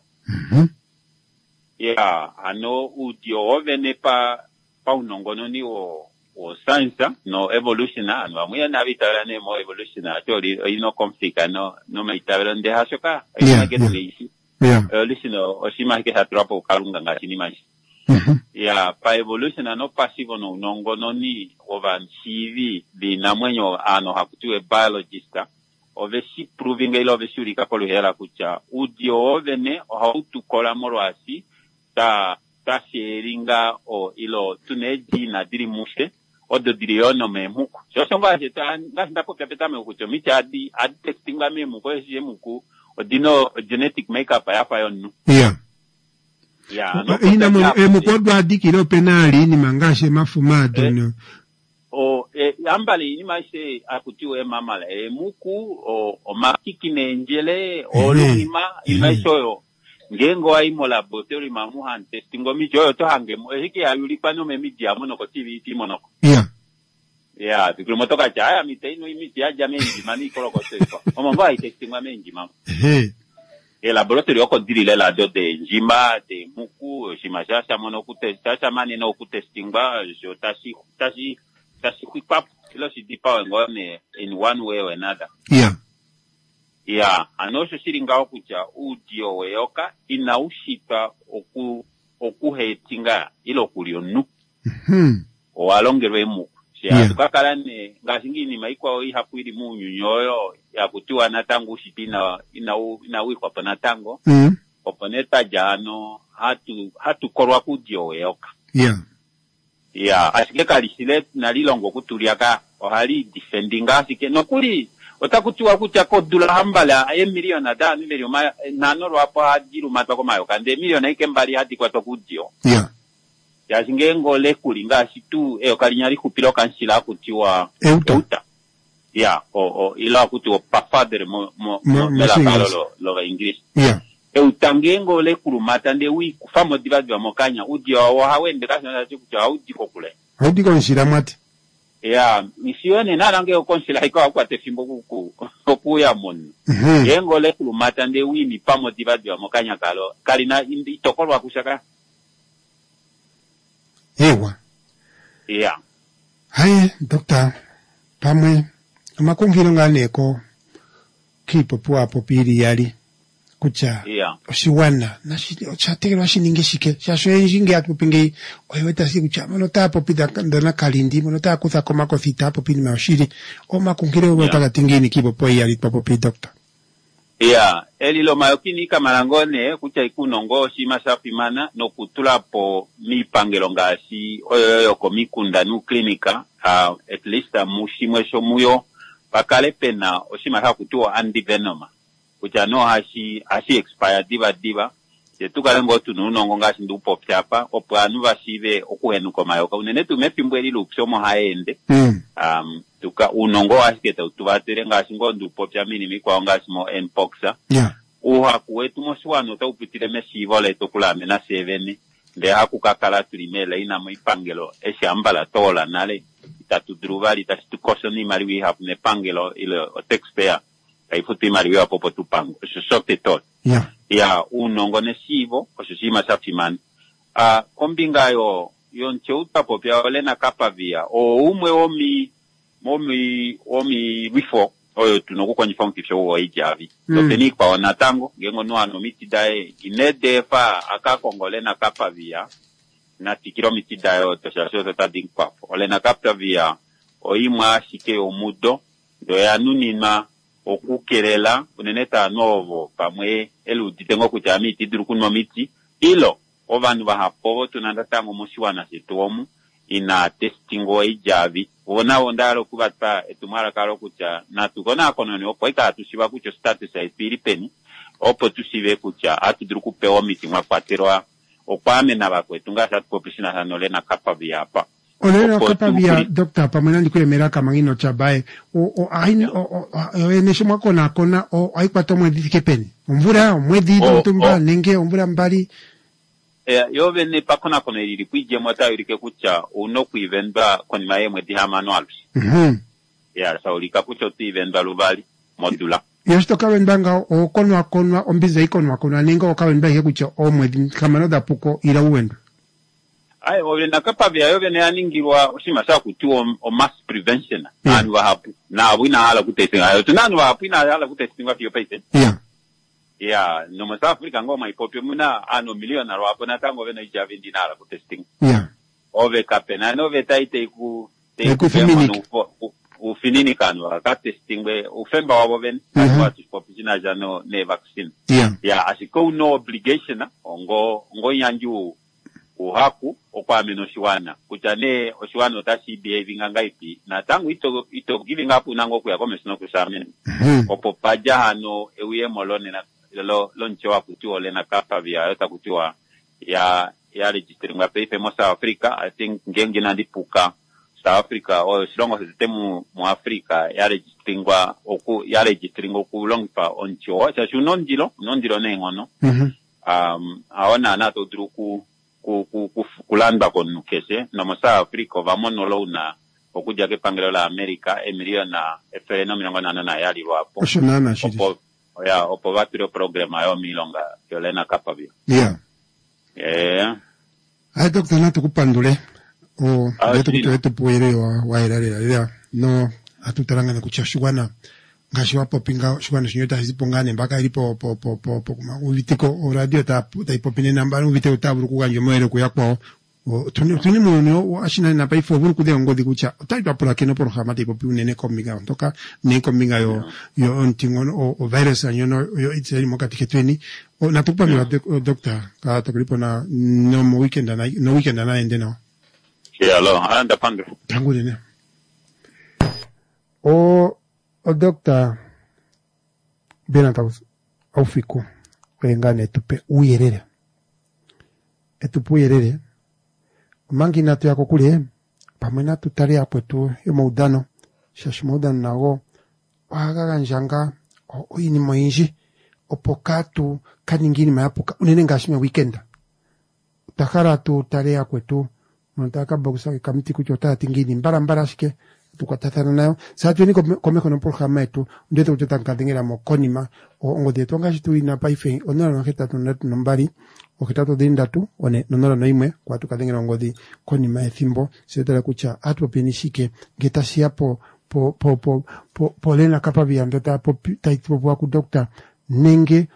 ya ano udio ovene pa unongono ni o science no evolution no amuya na vitala ne mo evolution tori ino conflict no maitavela nde hasoka ina ke tulisi lisino osima ke hatrapo kalunga ngati maji ya pa evolution no passive no nongono ni ovansivi bina mwenyo ano hakutue biologista ovesi proving ilo ovesi urika polo hela kucha udio ovene hautukola morwasi ta sharinga o ilo tuneji na dirimushe odo diriono me muku so ngase ta ngasa ko pepeta me kucho michadi ad testinga me muku ese muku odino genetic makeup ya pa yonu no ina muku do adikiro penali ni mangashe mafumado no ambali ni maise akutiwe mamala muku o makiki nenjele o luma imaisoyo ngengo aimo laboratory mamuhan testingo micho to hange hiki ayuli pano me media mono ko TV timono tikuru motoka chaya miteino imiti aja mengi mani kolo ko sefa omongo ai testingo mengi mama laboratory oko dirile la do de njima de muku shimashasha mono kutestasha mani no kutestingba jo tashi kwipap ilo si dipa ngone in one way or another anosho siringa okucha udio weyoka inaushika okuhetinga ilo kulionu o alongerwe mu tukakalane ngasingini maikwa ihakwiri munyu nyoyo ya kutiwa natangu ushipina ina wikwa pana tango oponeta jano hatu korwa kudio weyoka asike kalisile nalilongo kutuliaka ohali defendinga asike nokuli otakutiwa kucha ko dula hambala miliona da milioni nanoro hapo hajiru matako mayo kande milioni ikembali hadi kwa tokudio ya singengo le kulinga situ okalinyali kupilo kansila kutiwa euta ila kutiwa pafader mo mela kalo lo English eutangengo le kulumata nde wi kufamo divadi wa mokanya udio wa hawende kasana kucha audi kokule audi konshira mati misione narange okonsila iko akwate fimbo kuya mon yengo le kulumata nde wini pamo divadi wa mokanya kalo kalina itokolwa kushaka hai doctor pamwe amakungiro nganeko kipo puapo pili yali kucha oshiwana chatekelwa shiningishike shashoenjinge atupinge oyeweta si kucha mono tapo pida ndana kalindi mono ta kuza koma kosita apo pini mashiri o makungire obotaka tingini kipo po yali papo pi doctor elilo mayokini kamalangone kucha ikunongo shima sapimana no kutula po mipangelo ngasi oyo komikunda nu klinika at least mushimwe shomuyo bakale pena oshima ha kutua antivenom kucha no hashi expired diva yetukalengo tununongo ngasi ndupo pyapa opwanu basibe okuhenuko mayoka unene tumepimbweli lupsomo haende tuka unongo asiketa utubatere ngasi ngo ndupo pya minimi kwa ngasi mo mpoxa uha kuwetu moswano ta upitire mesivole tokulame na 7 nde hakukakala tulimela ina moipangelo eshambala tola nale itatudruvali tastukosoni mali we have ne pangelo ile taxpayer kaifuti mariwa popo tupango sokte tot ya unongone sivo osima safiman kombinga yo ncheuta popya olena kapavia o umwe omi wifo oyo tunokukonyi function wo ijavi to teni kwa onatango ngengo no mitidae inedefa akakongolena kapavia na tikiro mitidae to shasho tading kwa olena kapavia oimwa shike omudo do ya nunina okukelela uneneta novo pamwe eluditengo kucha miti durukuno miti ilo ovanu bahapo tunandatango mushiwana situomu ina testingo ijavi ona ondalo kubata etumara karo kucha na tukona kononi opo ika tushiba kucho status ya Filipini opo tusibe kucha atuduruku pewa miti mwapatirwa okwame na bakwe tungasha tukopishina sanole na kapavia hapa olena kapavia Dr. pamena ndikulemera kamangino chabae eneshe mwakona kona aikwato mwedi kepeni mvura mwedi ntumba nenge mvura mbali yo vene pakona kono iri kwije mota yurike kucha uno kuivenda koni maye mwedi hamanualus ya saulika kucho tu ivenda lubali modula yesto kawendanga okonwa ombiza ikonwa kona ninga okawenda ye kucha omwedi kamano da puko ira uwendo ai olena kapavia yo vene aningirwa ushima sa kutuo o mass prevention anu hapu na wina hala kutesinga yo tunanu hapu ina hala kutesinga pio paite ya no South Africa ngoma ipopyo muna ano milioni na wapo na tango vena ijavi ndinala ku testing ove kapena no vetaite ku ufinini kanwa ka testing we ufemba wabo ven watu popizina jano ne vaccine ya asiko no obligation ngo yanju uhaku okwameno shiwana kutane oshiwana tashi behaving ngaipi na tangu ito giving up nango kuya komesino kusamene opo paja hano ewiye molone na lo nchewa kutiwa lena kapavia yota kutiwa ya registering wa peife mo South Africa I think ngengi nandipuka South Africa o silongo sistemu mu Africa ya registering oku longpa oncho cha nondilo nengono aona nato druku kulanda konu kese na mo South Africa vamono lo na okuja ke pangelo la America emiliona efeno milongo na yali wapo opo batiro programa yo milonga yolena kapavia ai Dr. nato kupandule yetu puere wa era no atutaranga na kuchashwana ngashwa popinga shwana shinyota hizipongane mpaka ilipo po ulitiko radio ta ipopine namba ulitiko taburu kuganje mwere kuyakwa tuni muno ashina na paifo buru kude ngodi kucha taitwa pula kino por hamati popi unene kominga toka ne kominga yo ontingo o virus anyono yo itseli mokatiketweni na tupa mi doctor ka takripo na no weekend na ende no alo anda pando tangu ne o doctor Benataus aufiko kwengane tupe uyerere etupuyerere mangi natu yako kule pamena tutari hapo tu yomaudano shashimoudano nago wagaga njanga oini moinji opokatu kaningini mayapoka unene ngashime weekenda utakara tu tare yako tu mnataka bagusa kamiti kuchota tingini mbara shike tukatatana nayo satu ni kome kono programa etu ndeto uteta nkadengera mokonima ngode tonga shitu ina paife onana ngeta tunatu nambari okitato dinda tu one nonora noimwe kwa tukadengera ngodi konima ethimbo setela kucha atu penishike ngeta siapo po lena kapavia ndota po taitpo kwa ku doctor nenge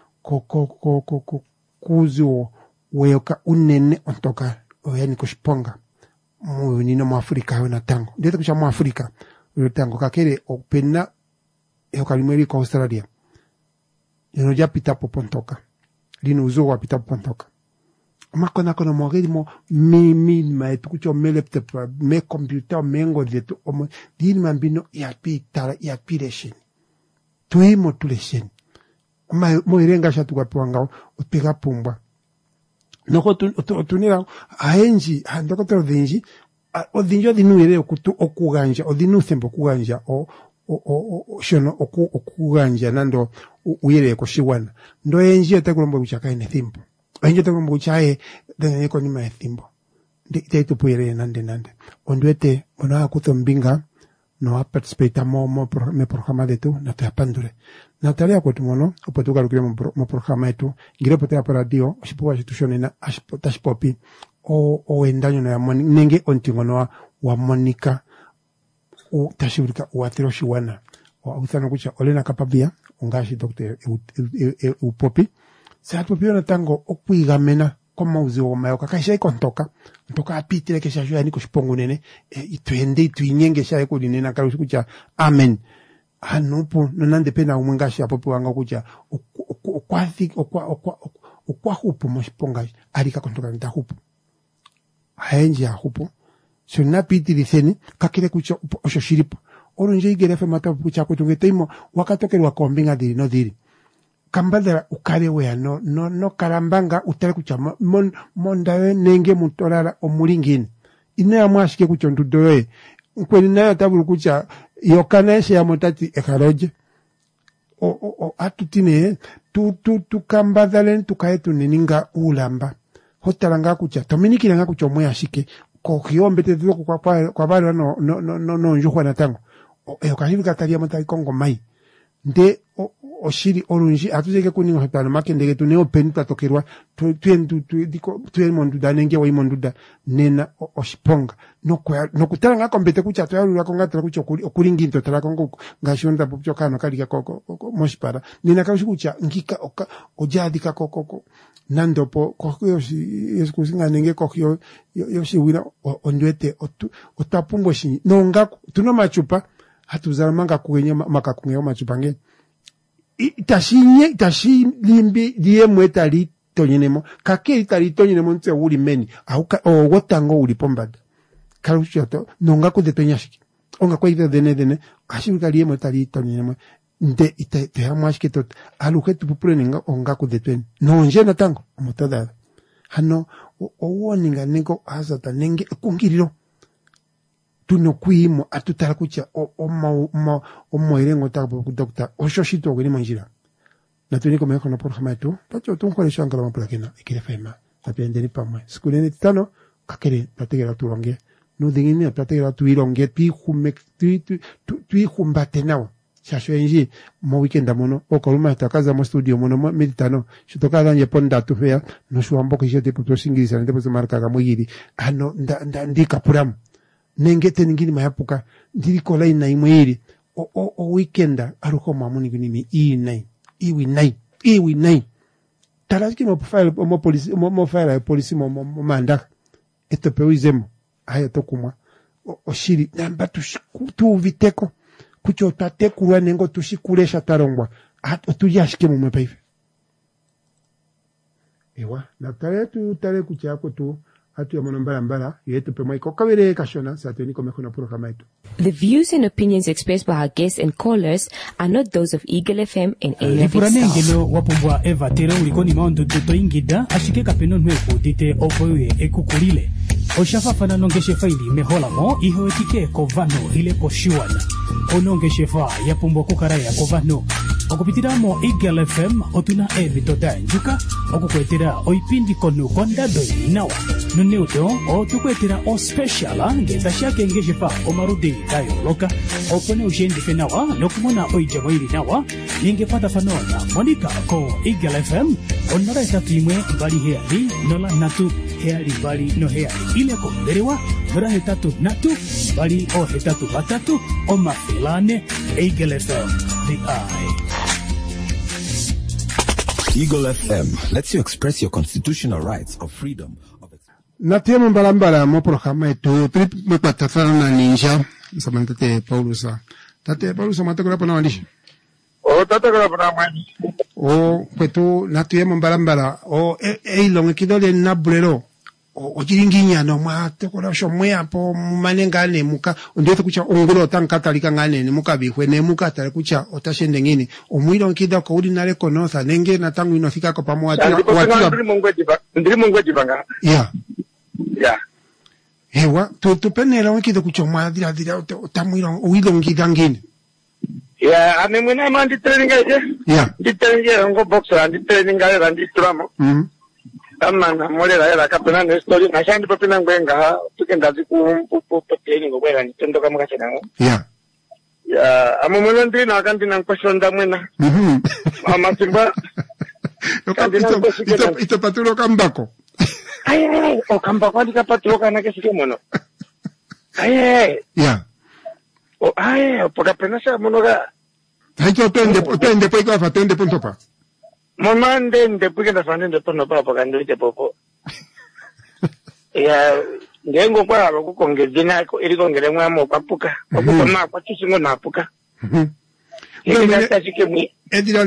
kuzo weoka unene ontoka oyani kushiponga nino mu Afrika yo natango ndeto kusha mu Afrika yo tango kakere opena yokalimweli ko Australia yino japita popontoka lino uzo wapita popontoka makona kono mogeri mo mi maetukucho meleptep me computer mengo detu omo dini mambino ya pireshen tuimo tuleshen mo irenga shatu kwa pwanga utpiga pumba noko tunira aenji handoko tero dinji odinjo dinuire okuganja odinu sembo kuganja shono okuganja nando uyere ko shiwana ndo enji atakulombo kuchaka ine thimbo enji atakulombo kuchae dene ko nima thimbo ndite tupuyere nande ondwete ona akuto mbinga no a participar me programa de tu na te apandure na tarea ko tumono opotuka rukire mo programa etu ngire potea para dio sipo institution na aspopi o endanyo na moni nenge ontingono wa monika o tashirika wa tiroshiwana o usana kucha olena kapabia ungashi doctor upopi sa popio na tango okuigamena koma uzi wa mayoka kaisha ikontoka ntoka apitire kesha shua niko shipongu nene ituende ituinyenge sha eko dinena karusi kucha amen hanupo nonande pena umwengashi apopi wanga kucha okwa hupo moshiponga alika kontoka nita hupo haenji ya hupo so napiti liseni kakire kucha osho shiripo oro nje igerefe mata kucha kutungeteimo wakatokeri wakombinga diri no diri kambadara ukare wea no karambanga utare kucha mondawe nenge mutorara omulingini ine ya mwashike kucha ntudoye mkweli nayo taburu kucha yokaneshe ya motati ekaroje atutine tu kambadalen tukaetu nininga ulamba hotaranga kucha tominikira nga kucha mwe ashike ko kiombe te tuko kwa balo no njuhwa na tango okahibika talia motaki kongo mai nde oshiri orunji atuzeke kuninga hotana makendege tuneo penita tokerwa tuye monduda nenge wa imonduda nena oshiponga no kutala nga kombete kucha tuyarura konga tala kucha okulinginto tala kongo ngashonda popcho kano kalika moshipara nena kaushi kucha ngika ojadika nandopo kokyo yesikusinga nenge kokyo yoshiwina ondwete otapungo shi nonga tuno machupa hatuzala manga kuwenye makakunge machupa nge itashi die mweta li tonyenemo kake itali tonyenemo nte uli meni auka wotango uli pombada kaluchoto nonga ku de tonyashiki onga kwa ite dene kashimika li mweta li tonyenemo nde ite hamashike tot aluke tu pupreninga onga ku de twen nonje na tango motada hano owoninga nego azata nenge kungiriro tuno kuimo atutara kucha o irengo tabo doctor oshoshito gani manjira na tuniko meko na programa tu pacho tunko shanga la mapulakena ikire fema tapendeni pamwe sikuleni tano kakere tategera turonge no dingini tategera tuironge tuihumbate nawo shasho enji mo weekend mono okoluma takaza mo studio mono meditano shitoka danye ponda tu fea no shuambo kishete puto singisa ndipo marka ga moyiri ano ndika puram nengete ningini mayapuka ndiko lai na imwiri o weekenda aruko mamuni kunimi iwi nai talaski mo file police mo manda etopewizemo aya tokumwa oshiri namba tu viteko kucho tatekurwa nengo tushikulesha tarongwa tuyashike mu mepaife ewa na tare kuchako tu hatu ya mbala yetu pe maiko kawere kashona sateni komeko na programa yetu. The views and opinions expressed by our guests and callers are not those of Eagle FM and any of its staff. Ngelo wapombwa Eva tere ulikoni maondo tuto ingida ashike kapeno nweko dite opoye ekukulile oshafafana nongeshe faili mehola mo iho etike kovano ile koshuana onongeshe fa yapombwa kukaraya kovano okupitiramo Eagle FM otuna evitoda njuka okukwetera oipindi konu kondado inawa nuneuto otukwetera o speciala ngeza shake ngeshe fa omarudi dayo loka opone ushendi fenawa nokumona oijamo ili nawa ningepata fanona monika ko Eagle FM onara etatimwe bali heali nola natu heali bali no heali ile konderewa nora hetatu natu bali o hetatu batatu o mafilane Eagle FM the eye. Eagle FM lets you express your constitutional rights of freedom of Natemo mbala mo programa etu trip mekwatatana na ninja samantha te Paulusa tate Paulusa matakura pona wandishi tatakura pona wandishi petu natemo mbala eilong kidole na brero ojiringinya no matakura shomwe apo manengane muka ndete kucha ongulo tankatalika ngane ni muka bihwe ne muka tale kucha otashende ngini omwiro nkida ko ordinary konosa nenge na tangu inofika ko pamwa ndiri mungwe banga yeah hewa tupenela nkida kucha mwadira tamwiro uwilo ngida ngini ane mwena mandi training aje di training ngo boxer andi training aje andi tramo Amana molera era kapena no story na shandi papina ngwenga tukenda ziku popeni ngobera nitendo kama kachana Ya, amumuna ndina akandina nkweshonda mwena. Amasimba. Ito patulo kambako. Ay, o kambako andika patulo kana kesike mono. Ay. Ya. O ay, poka penasa monoga. Haito tende po ikaw fa tende punto pa. Momande ndepike ndafande punto pa poka ndite popo. Ya, ngengo kwa abakukongezina ko iri kongere mwamo kwapuka. Okukoma kwa chisingo napuka. Edira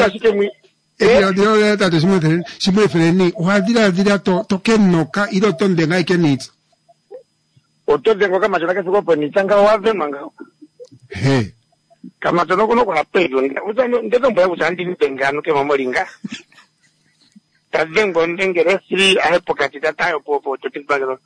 de tato simwe freni wadira to kennoka iro tonde ngai kenit. Otonde ngoka machana ke suko poni tanga wave manga. He. Kama tono kono kwa pedo uzano ndeto mbaya uzandi nitengano ke mamoringa. Tadengo ndengere siri ahepoka titayo popo totipagero.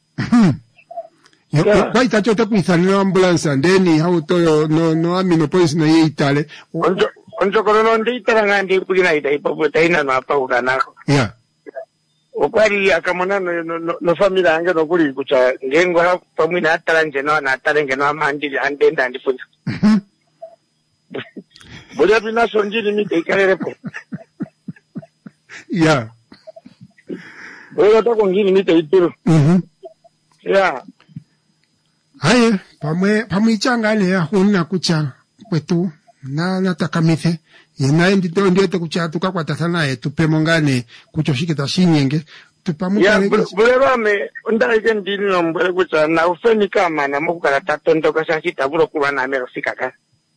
Kwa itacho te kuisanira ambulance ndeni hauto no amino police no yeitale. Onjo kono ndi itara ngandi kugina ita ipopo taina no apa uganako. Yeah. Okwari akamona no familia ange no kuri kucha ngengo ha pamwina atara njeno na atara ngeno amandili andenda ndifuza. Bole bina sonjili mi teikarerepo. Yeah. Bole to kongini mi teituru. Yeah. Haye, pamwe changale ya huna kucha kwetu na natakamithe yena ndito ndete kucha tukakwatatana yetu pemongane kuchoshikita shinyenge tupamukane bulebame ndaike ndini nombele kucha na ufeni kama na mukala tatondo kasashita bulo kuba na mero sikaka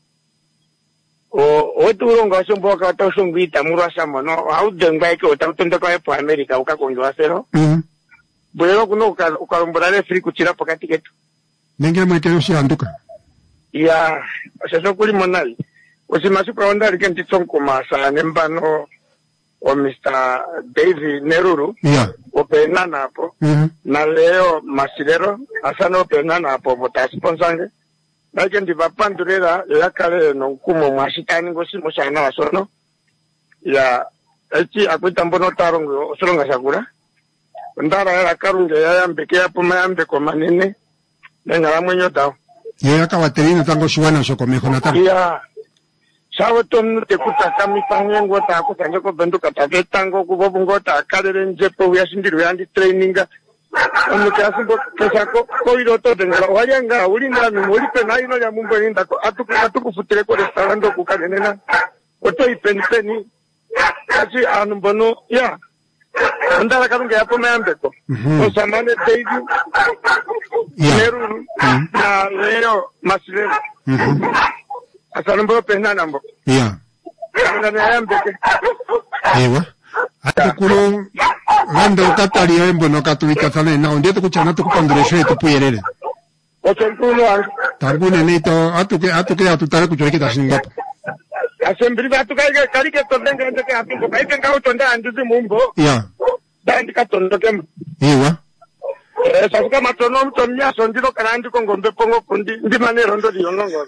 oturonga somboka toshungita murasa mono audenga ke otatondo kwa epo America ukakonjwa sero buleba kuno ukalombolale free kuchira pakati ketu nenge mwekero shianduka ya sasa kuli monali usimasu kwa onda likenti tsonko masa nembano o Mr. David Neruru openana hapo na leo masilero asana openana hapo bota sponsange na kendi vapandurera lakale no nkumo mwashitani ngosi moshana wasono ya echi akwita mbono tarongo osoronga sakura ndara ya karunge ya yambeke ya puma yambeko manene venga la mwenyo tao. Yeye kawaterina tango shuana shoko mejo na tango. Ya. Sawe tom te kuta kami pangengo ta ko tango ko benduka ta tango ko bobungo ta kalere njepo ya sindiru yandi traininga. Ono kaso pesa ko iro to denga wayanga ulinga mi mori pe na ino ya mumbo inda ko atuku futire ko restaurando ku kanena. Oto ipeni. Asi anumbono ya. Andara karunge hapo meambeko. Osamane teiju. Neru na leo masilero. Asanumbo pena nambo. Yeah. Kanga meambeke. Ewa. Atukuru lando katali embo no katuika sana na onde tukuchana tukupandreshe tupuyerere. Otenkulo ang. Tarbune nito atuke atutare kuchoreke tashingapo. Asembri batu karike tondenga ndeke apingo baike ngao tonda anduzi mumbo. Yeah. Dandika tondokem. Ewa. Sasuka matronom tomnya sondiro kanandi kongombe pongo kundi ndimane rondo dionongo.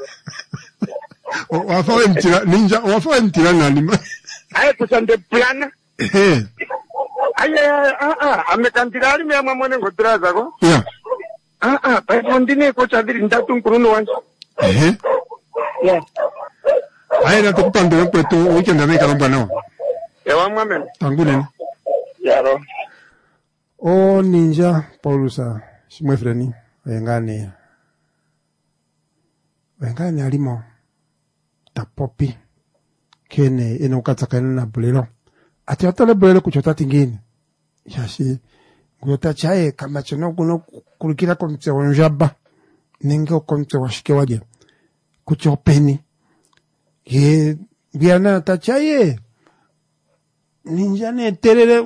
Wafa entira nani. Aye kusande plan. Aye amekandirali me amamone ngotraza ko. Yeah. Pa fondine ko chadiri ndatu kuruno wancho. Yeah. Aye na tukupandira kwetu weekend na kalamba nao. Ewa mwamen. Tangune. Yaro. O ninja Paulusa simwefreni wengane alimo tapopi kene eno katsakana na bulelo ati atale bulelo kuchota tingine yashi ngota chae kama chono kuno kulikira komtse wanjaba ningo komtse washike waje kuchopeni ye biana tachaye ninja ne terere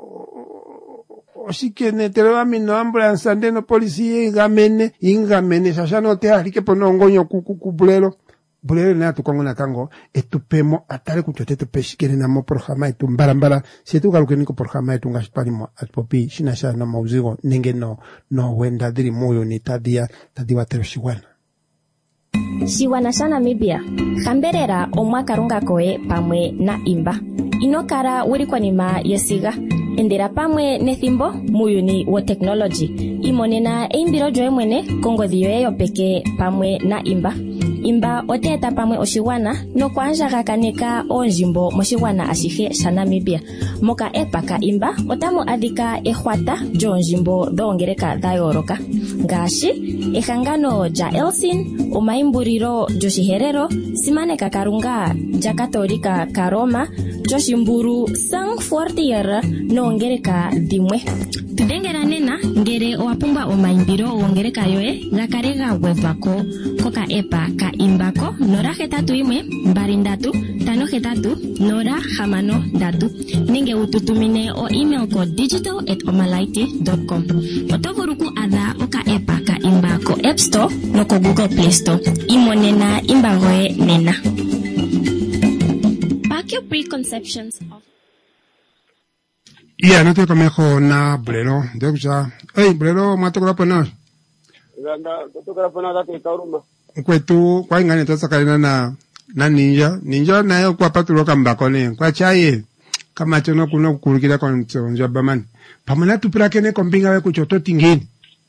osike ne terera mino ambulance ndeno policie ingamene sasa no te alike ponongonyo bulelo na tukongo na tango etupemo atale kuchote tupeshikene na mo programa etumbarambara setu kalukeni ko programa etungashparimo atpopi shinasha na mauzigo ninge no wenda diri moyo ni tadia watero shiwana Shiwana sana Namibia kamberera omwaka runga koe pamwe na imba inokara wuri kwa nima yesiga endera pamwe nethimbo muyuni wa technology imonena eimbiro joe mwene kongo dhiyo yeyo peke pamwe na imba imba oteta pamwe oshigwana nokwaandjagakaneka oonjimbo moshigwana ashihe sha Namibia. Moka epa ka imba otamu adhika ehwata lyoonjimbo dhoongeleka dha yooloka ngaashi ehangano lya Elsin, omaimbulilo lyoshiherero, simaneka Kalunga lya Katolika ka Roma, lyoshimbulu Sang Fortier noongeleka dhimwe. Tudengera nena ngele owapumbwa omaimbilo wongeleka yoye gakale gagwedhwako koka epa ka imbako 0812235803 nenge ututumine o email ko digital@omalaiti.com. Otovulu ku adha oka epa ka imbako App Store noko Google Play Store. Imonena imbagoye nena. Back your preconceptions of no te comejo na Brero. Deusa. Hey, Brero, mato kwa pona. Kutoka pona dati Kauruma. Kwetu kwa ngani tosa kalina na ninja nayo kwa patulo kambako ne. Kwa chaye kama chono kuno kurukira kwa njo baman. Pamana tupirake kompinga we kuchoto tingini.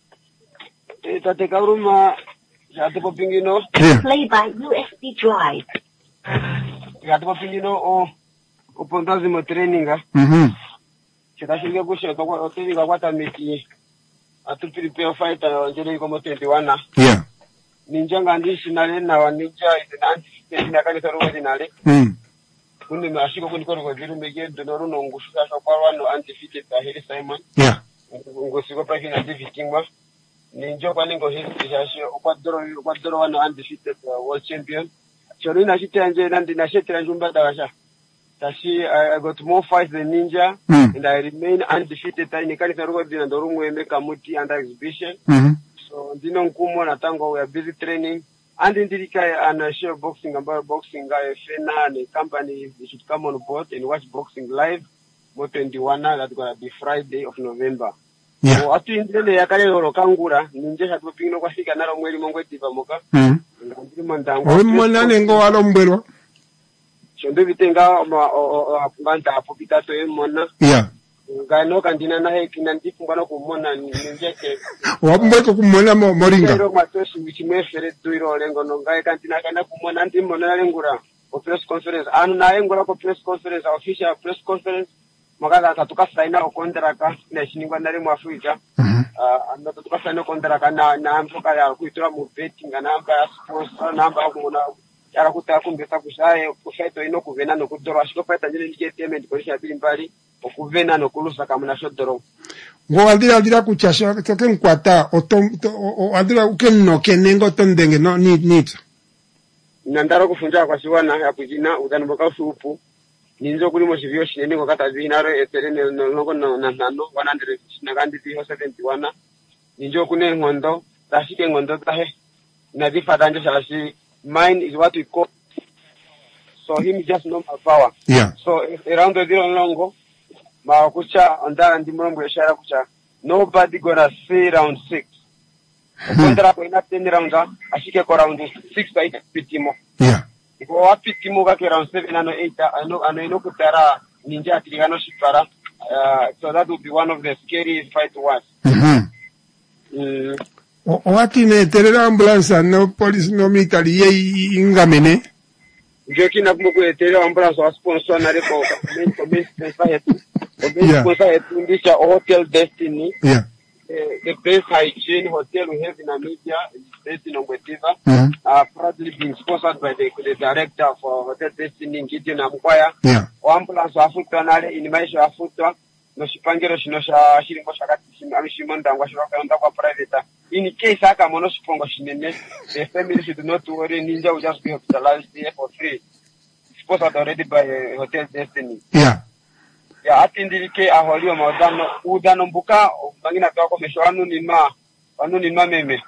Tate Kauruma jate popingino. Play by USB drive. Jate popingino o pontazi mo traininga. Chitashirike kushe kwa otiri kwa miti atupiri peo fight njeri como 21. Yeah. Ninja ngandishi nale na waninja izinanti nakali taruwa dinale. Kundi mashiko kundi kwa viru mege donoru nongushuka kwa wano undefeated Tahiri Simon. Yeah. Ngosiko pa kina defeatingwa. Ninja kwa ningo hili kishashi kwa doro wano undefeated world champion. Chorina shite anje nandi na shete njumba dawasha. Tashi, I got more fights than Ninja, and I remain undefeated. I nikali taruwa dina dorungu emeka muti under exhibition. So, dino nkumo na tango, we are busy training. And indika and share boxing, about boxing, Fena and a company, they should come on board and watch boxing live. Mo 21, that's gonna be Friday of November. Yeah. So, atu indele ya kale horo kangura, Ninja hatu pingino kwa sika nara mweli mongwe tiba moka. Owe mwana nengo walo mbelo. Shondo vitenga mbanta apopitato mona. Yeah. Gano kandina na heki nanti kumbano kumona njeke. Wabumweko kumona moringa. Ero matoshi wichimefere tuiro lengo nongai kantina kana kumona nanti mona lengura. O press conference. Anu na lengura ko press conference, official press conference. Magala tatuka saina o kontraka na shiningwa ndari mu Afrika. Ando tatuka saina o kontraka na mfoka ya kuitura mu betting na namba ya sponsor namba kumona. Yara kutaka kumbesa kushaye kushaito ino kuvena no kudoro ashiko fata njene nike temen kolisha bili mbali okuvena no kulusa kamuna shodoro ngo aldira kuchasha toke nkwata o aldira ukenno kenengo tondenge no need nandaro kufunja kwa siwana ya kujina udanboka usupu ninzo kulimo shivyo shineni ko kata binaro eterene no na 100 na kandi biho 71 ninjo kune ngondo tashike ngondo tahe na difata nje shalashi. Mine is what we call, so him just normal power. Yeah. So around the deal longo, Makucha and that and the Mumbo Shara Kucha, nobody gonna say round 6. Kontra ko ina 10 rounds, ashike ko round 6 to 8 pitimo. Yeah. Iko wapi pitimo ka round 7 ano 8 ano ino kutara Ninja tirigano shipara. So that would be one of the scary fight to watch. Wati ne terera ambulance no police no military ye ingamene. Joki na kumbuku terera ambulance wa sponsor na repo comment sponsor yetu. Sponsor yetu ndisha Hotel Destiny. Yeah. The best hygiene hotel we have in Namibia is based in Ongwetiva. Proudly being sponsored by the director for Hotel Destiny Gideon Amkwaya. Yeah. Ambulance wa futwa nale inimaisha wa futwa. No shipangero shinosha shiringo shakati amishimanda ngwashiraka ndakwa private. In case aka mono shipongo shinene, the family should not worry. Ninja will just be hospitalized there for free. Sponsored already by Hotel Destiny. Yeah. Ya atindike aholio udano mbuka bangina kwa komesho wanu ni meme.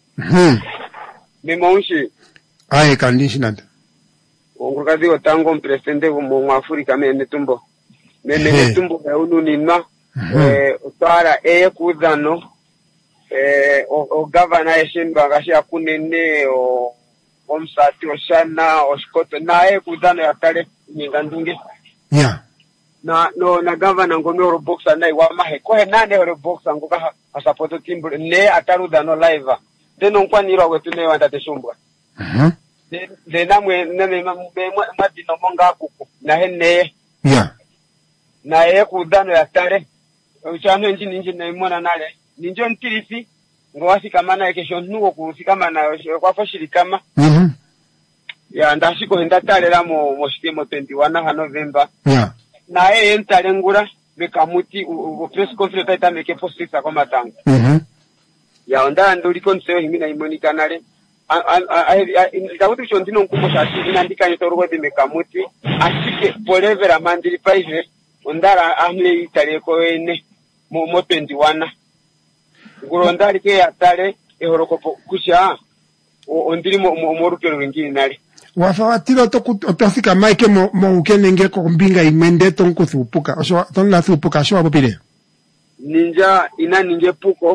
Meme unshi. Aye conditioned. Ongukazi otango presidente mu Afrika meme tumbo. Meme tumbo ya unu ni utara kudano o governor yeshimba gashi akunene o omsati oshana oshkoto na kudano ya tale nyingandunge. Yeah. Na governor ngomero boxer na iwamahe ko nane ore boxer ngoka support team ne ataruda no live deno nkwani ro wetu ne wanda teshumbwa de namwe nene madino monga kuku na henne ya na kudano ya tare uchano inji na imona nale ninjo ntirisi ngwasi kama na kesho nuko kufika mana kwa foshiri kama ya ndashiko henda tare la mo shitemo 21 ha November ya na entale ngura bekamuti u press conference taita meke postisa kwa matanga ya onda nduri konseyo himina imonika nale ndauti chondino nkumo shati nandika nitoro de mekamuti asike polevera mandiri paive ondara amle itale ko ene mo 21 ngurondari ke atale ehoroko kusha ondiri mo rupero wengine nale wafawatiro otofika maike mo ukenenge ko mbinga imende tonkuthupuka osho tonla thupuka sho abopire ninja ina ninge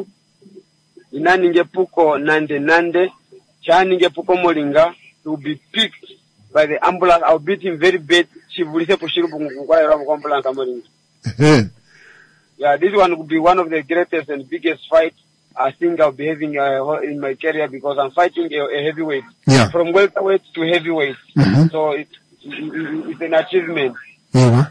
puko nande chaninge puko molinga to be picked by the ambulance. I'll beat him very bad. Chivulise pushirubu ngukwa yara mu ambulance molinga. Yeah, this one would be one of the greatest and biggest fights I think I'll be having in my career because I'm fighting a heavyweight. Yeah. From welterweight to heavyweight. So it's an achievement. Yeah.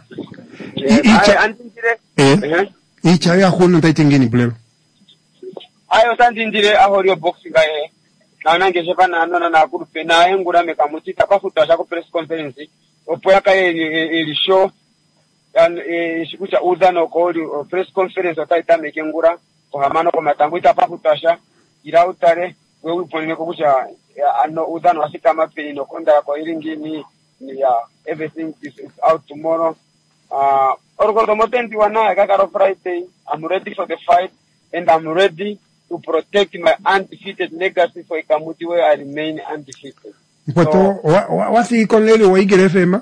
Icha ya hono taitingini blero. Ayo sandindire ahorio boxing gae. Na nange shepana na kurupe na engura mekamuti tapafuta shako press conference. Opoya kae ili show and shikucha udano ko press conference otaita mekengura kohamano ko matango itapafutasha irautare wewe uponene ko kucha ano udano asika mapeni no konda ko iringini ya everything is out tomorrow. Orgo motenti wana kakaro Friday. I'm ready for the fight and I'm ready to protect my undefeated legacy for Ikamuti where I remain undefeated. Kwato wasi konlele wa Igele FM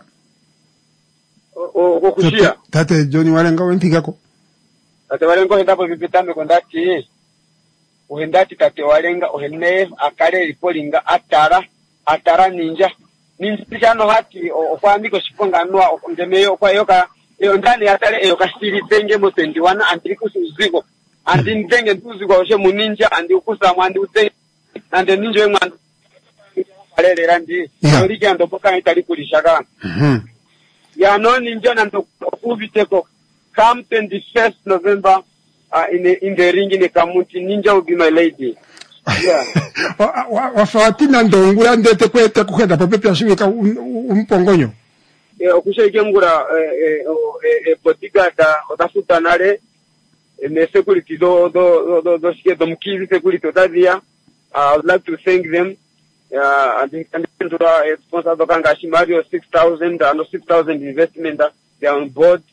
kushia tate Johnny Walenga wentigako tate Walenga hendapo vipitame kondati uhendati tate Walenga uhene akare ripolinga atara ninja chano hati okwandiko shiponga nwa ngemeyo kwa yoka ndani atare yoka stili tenge mo 21 antikus uzigo andi ndenge ntuzigo oshe muninja andi ukusa mwandi utenge ande ninjo emwandu alele randi oriki ando poka itali kulishaka ya no ninja nando kubiteko come 21st November in the ring in Kamuti ninja will be my lady. Yeah. Wafatina ndongula ndete kwete kuhenda papepe ashimika umpongonyo. Okusha ikengura bodyguard otafuta nale ne security do shike do mkizi security otadia. I would like to thank them. And to the sponsor do kanga Shimario 6,000 and 6,000 investment they are on board.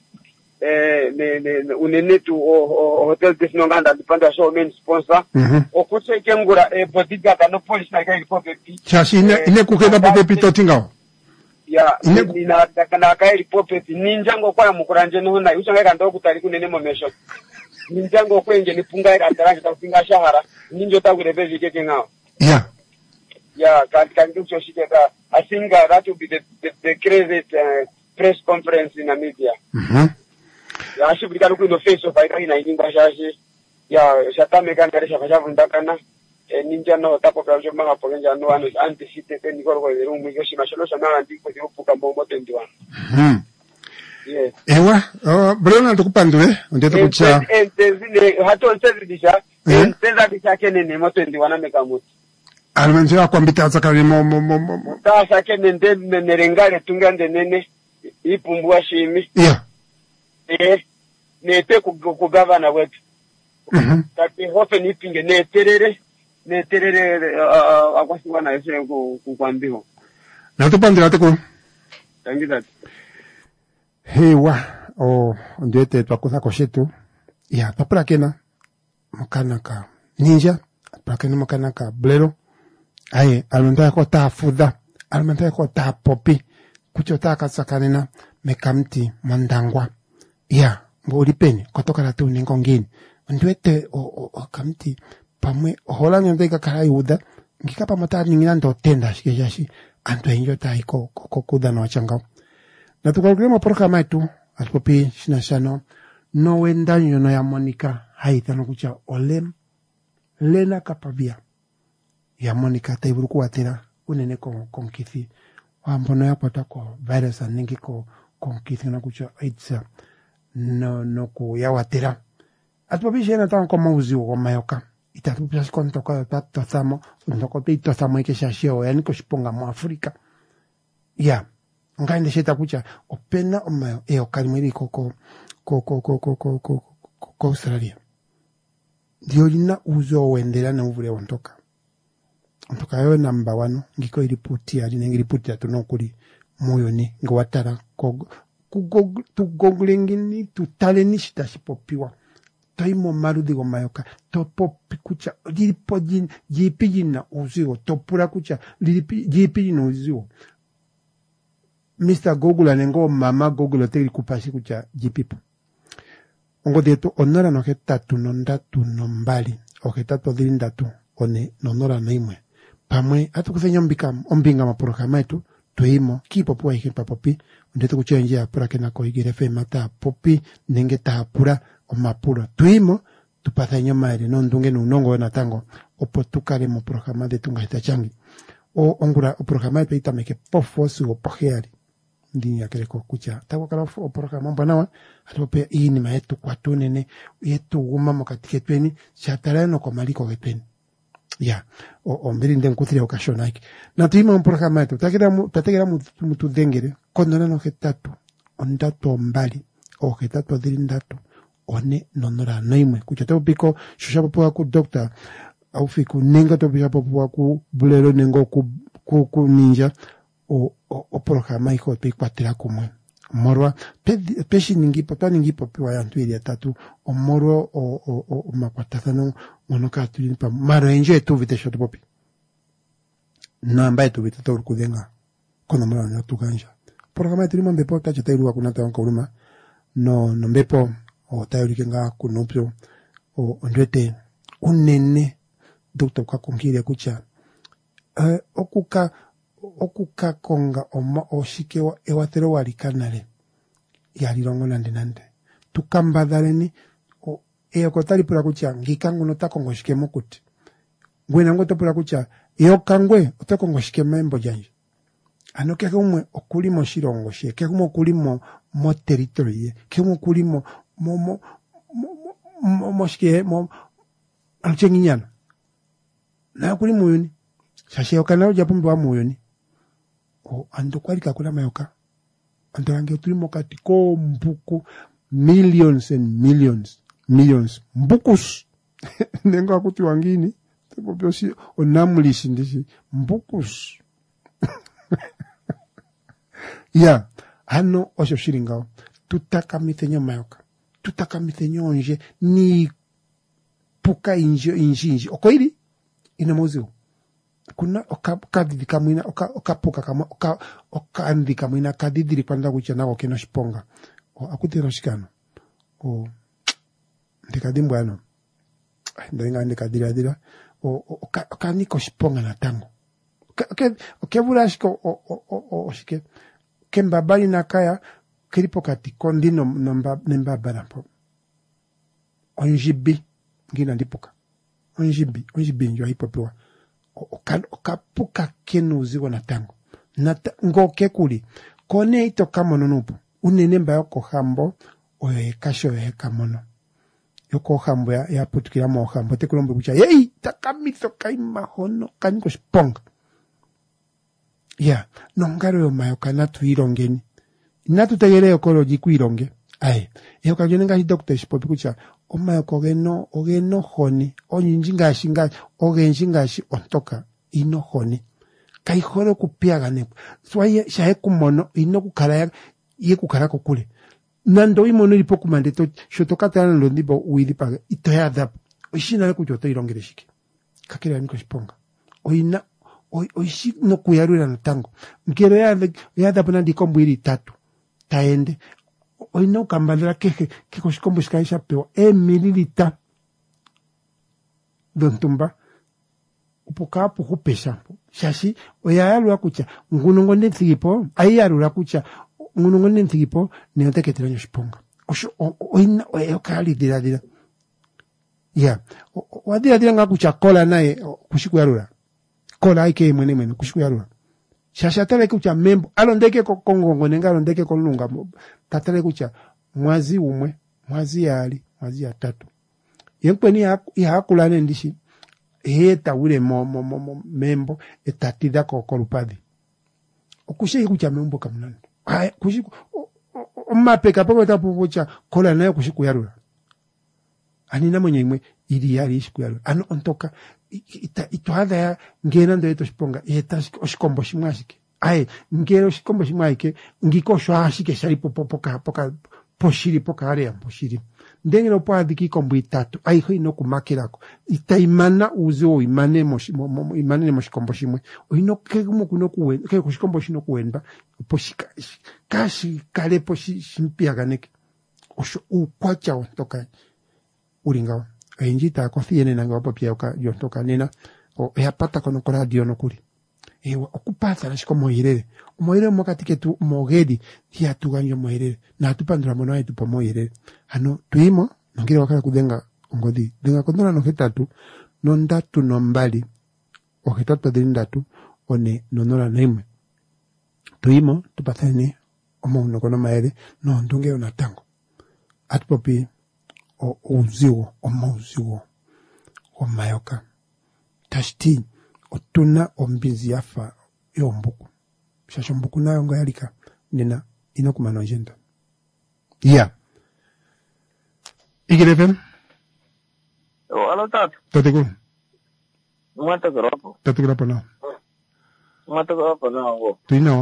Unene to hotel Disneyland dipanda show main sponsor. Okucha ikengura bodyguard no police na kai report. Chashi ine kukenda papepe totingao. Ya ina kana kai report ninjango kwa mukuranje no na usanga kando kutari kunene momesho. Ninjango kwenge nipunga ataranje tapinga shahara ninjo tagurebe vikeke ngao. Yeah. Yeah, can do so shikeka. I think that will be the craziest press conference in Namibia. Ya should be looking the face of Irina in Bashashi. Ya Shatame can get Shavundakana. Ninja no tapo Jama Polenja no one is undefeated and go away the room with Yoshima Shana and Dick with the Pukambo 21. Yes. Ewa, Bruno Tukupandwe, and the Pucha. And the Haton said Disha, and said that the second in the 21 Mekamut. Almanzia kwambita zakari mo. Sasa kene ndeme nerengale tungande nene ipumbua shimi. Yeah. Nete ku governor wetu. Tati hofe nipinge neterere akwasiwa na yese kukwambiho. Natupandira teko. Thank you that. Hewa ndete twakosa koshetu. Ya papra kena mukanaka ninja, papra mukanaka blero. Aye, almanta ko ta fuda, almanta ko ta popi, kuchota kasakanina mekamti mandangwa. Ya, mbodi peni, kotoka la tu ningongini. Ndwete o kamti pamwe hola nyandeka kara yuda, ngikapa mata ningina ndo tenda shikejashi, anto enjo ta iko kuda no changa. Na tukalgrema programa tu, alpopi shinashano, no wenda nyono ya Monica, haita no kucha olem, lena kapabia. Ya Monica taiburuku atira unene konkithi wambono yapata ko virus aningi konkithi na kucha aitsa no ku yawatera atubishe na tan koma uziwo kwa mayoka itatupia konto kwa tatamo ndoko pito tamo ikeshashio yani ko shiponga mu Afrika ya ngande sheta kucha opena omayo okalimwiri ko Australia diolina uzo wendera na uvule ontoka yo number 1 ngiko iripoti ali ngiripoti atunokuli moyo ni ngwatara tu goglingini tu taleni shitasipopiwa toimo marudi go mayoka topopi kucha liripo jipijina uziwo topura kucha jipijina uziwo Mr. Google anengo mama Google teri kupasi kucha jipipo ongo deto onora no ketatu nondatu nombali o ketatu dirindatu one nonora naimwe pamwe atukufenya ombinga maprograma etu tuimo kipo puwa himpa popi ndeto kuchenjea pura kena ko igire fe mata popi nenge tapura o mapuro tuimo tupatanya maere nondunge nunongo na tango opotukare mo programa de tunga hitachangi o ongura o programa etu itameke pofosi o poheari ndinya kereko kucha tawa kala o programa mbanawa atope ini maetu kwa tunene yetu guma mokatike chatarano kwa maliko getweni ya o mbirinde nkutire okashonaki na tuima un programa etu tategera mutu dengere kondona no getatu ondato mbali o getatu dirindatu one nonora naimwe kucha tawo piko shushapo kwa ku doctor au fiku nenga to bihapo kwa ku bulero nengo ku ninja o programa iko pe kwatira kumwe morwa peshi ningipo piwa yantu ili tatu o morwa o makwatasano monoka tulini pa maro enjoy tu vite shot popi namba tu vite to kudenga kono mara na tukanja programa tulima mbepo tacha tairuwa kunata wanka uruma no mbepo o tayuri kenga kunopyo o ndwete unene doctor kwa kongire kucha okuka konga oma oshikewa ewatero walikanale yalirongo nande tukambadhaleni eyokotali pula kucha ngikangu notakongo shikemo kuti ngwena ngoto pula kucha eyokangwe otakongo shikemo embo janje anoke kumwe okulimo shirongo she kekumo okulimo mo territory ye kekumo okulimo mo shike mo alchenginyana na okulimo yoni shashe okana japumbe wa muyoni ando kwali kakula mayoka ando range tulimo katiko mbuku millions and millions mbukus nengo akuti wangini tebobyosi onamulishi ndishi mbukus ya hano osho shiringao tutakamithenyo mayoka tutakamithenyo nje ni puka inji okoiri inamoziwo kuna okadidika mwina okapuka kama okandika mwina kadidiri panda kucha nawo keno shiponga akutira shikano ndikadimbwa ano ndoinga ndikadira okaniko shiponga na tango okevula shiko shike kembabali na kaya kiripo kati kondino nembabala po onjibi ngina ndipuka onjibi njo hipopewa okapuka kenuziwa na tango ngoke kuli kone ito kamono nupo unene mba yoko hambo oyo kasho kamono yoko hambo ya putukira mo hambo tekulombe kucha yei takamito kaima hono kaniko shiponga ya nongaro yo mayoka natu irongeni natu tegere yokoro jiku ironge ae yoka jonenga hi doctor shipopi kucha omayoko ogeno honi ogenji ngashi ontoka ino honi kaihoro kupiagane swaye shahe kumono ino kukara ye kukara kokule nando imono lipo kumandeto shotokatana londibo uilipa ito ya adap oishina kujoto irongere shiki kakira niko shiponga oina oishi no kuyarura na tango mkero ya adap nandi kombwiri tatu taende oina ukambandira keko shikombo shikaisha pewa mililita dontumba upukapu kupesha shashi oyayalura kucha ngunungonde ntigipo ayarura kucha ngunungonde ntigipo neoteketeranyo shiponga osho oina oyokali diradira ya wadira nga kucha kola naye kushikuyarura kola ike mwene kushikuyarula shashatale kucha membo alondeke kongongo nenga alondeke kolunga tatale kucha mwezi umwe mwezi yali mwezi ya 3 yenkweni yakulane ndishi heta ule membo etatida kolupadi okushiki kucha membo kamunani kushiku omapeka pako tapopocha kola nayo kushikuyarula anina mwenye imwe ili yali ishikuyarula ano ontoka ituhada ya ngena ndo yeto shiponga yeta oshikombo shimwashike ngero oshikombo shimwashike ngiko shwashike shali poka poshiri poka area poshiri ndenge no pwa diki kombo 3 aiho inokumakirako itaimana uzo imane moshikombo shimwe oino kegumo kuno kuwen ke kushikombo shino kuwenda poshika kashi kale poshimpiaganeke osho ukwacha ontoka uringawa enjita konfiene nanga wapopia yontoka nena o yapata kono radio no kuli okupata nashiko moirere moirere mokatike tu mogedi ya tuganyo moirere na tupandura mono ay tupo moirere ano tuimo nongire wakala kudenga ngodi denga kondona no hetatu no ndatu no mbali o hetatu de ndatu one nonora neme tuimo tupatane omo kono maere no ndunge ona tango atpopi o uziwo o mayoka tashti otuna ombizi yafa yombuku shasho mbuku nayo ngayalika nena inokumano jenda igirefem alo tatu tatikuru tatikurapo na ngo tuino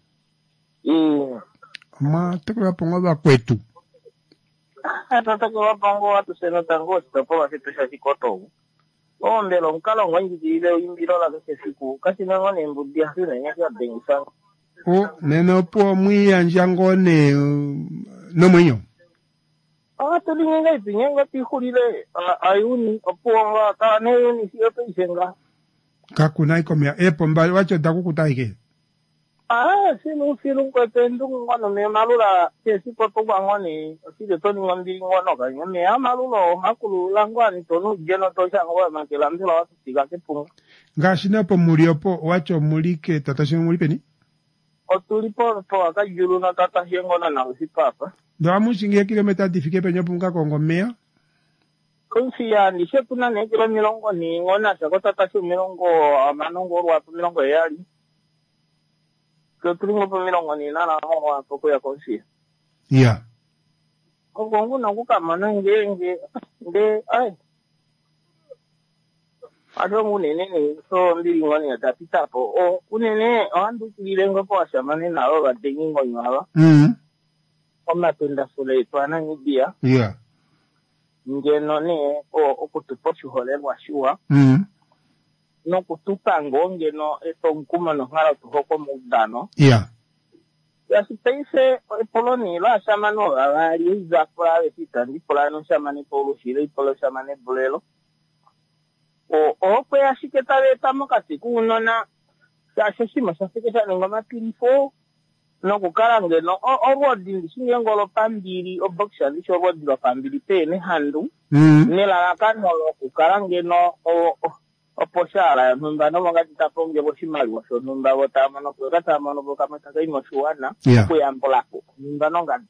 matakurapo ngoba kwetu tatakurapo ngo watu seno tango sitopola kitu shashikoto ombelo mkalo ngwanji ile imbiro la kesiku kasi na ngone mbudia hina nyaka bengisa neno po mwi anjangone no mwenyo tulinga ipinyenga tihulile ayuni opuwa ta neyuni siyo isenga kakuna ikomya epo mbali wacho takukutaike sinu filu kwa pendu ngono me malula kesipo toba ngoni oside toni ngambiri ngono ka me amalulo hakulu langwani tonu jeno tosha ngwa makela mbula watu tiga kepunga ngashina po muliopo wacho mulike tatashe mulipeni otulipo po akajulu na tatashe ngona na usipapa ndo amushinge kilomita difike penyo punga kongomea kunfiya ni shepuna ne kilo milongo ni ngona sa tatashe milongo amanongo rwa milongo yali tulingo po milongo ni nana mo poko ya konsi kongo na kukamana nge ado munene so mbili ngoni ya tapita po unene andu kilengo po ashamane na ro badengi ngoni wala omapenda sole twana ngibia ngeno ne okutupochu hole washua no kutupa ngonge no eto nkuma no ngara tuhoko mudano ya sipese poloni la shamano ali za kwa vita ndi polano shamani polo shire polo shamane bulelo o kwa shiketa leta mokati kunona ya shishima shafika ngoma pinfo no kukarange no orwodi ndishinge ngolo pambiri oboksha ndisho orwodi lo pambiri pe ne handu nela kanolo kukarange no oposhara numba no ngati taponge boshimali washo numba wotama no kata mano bokamata kai moshuana kuyambolapo numba no ngati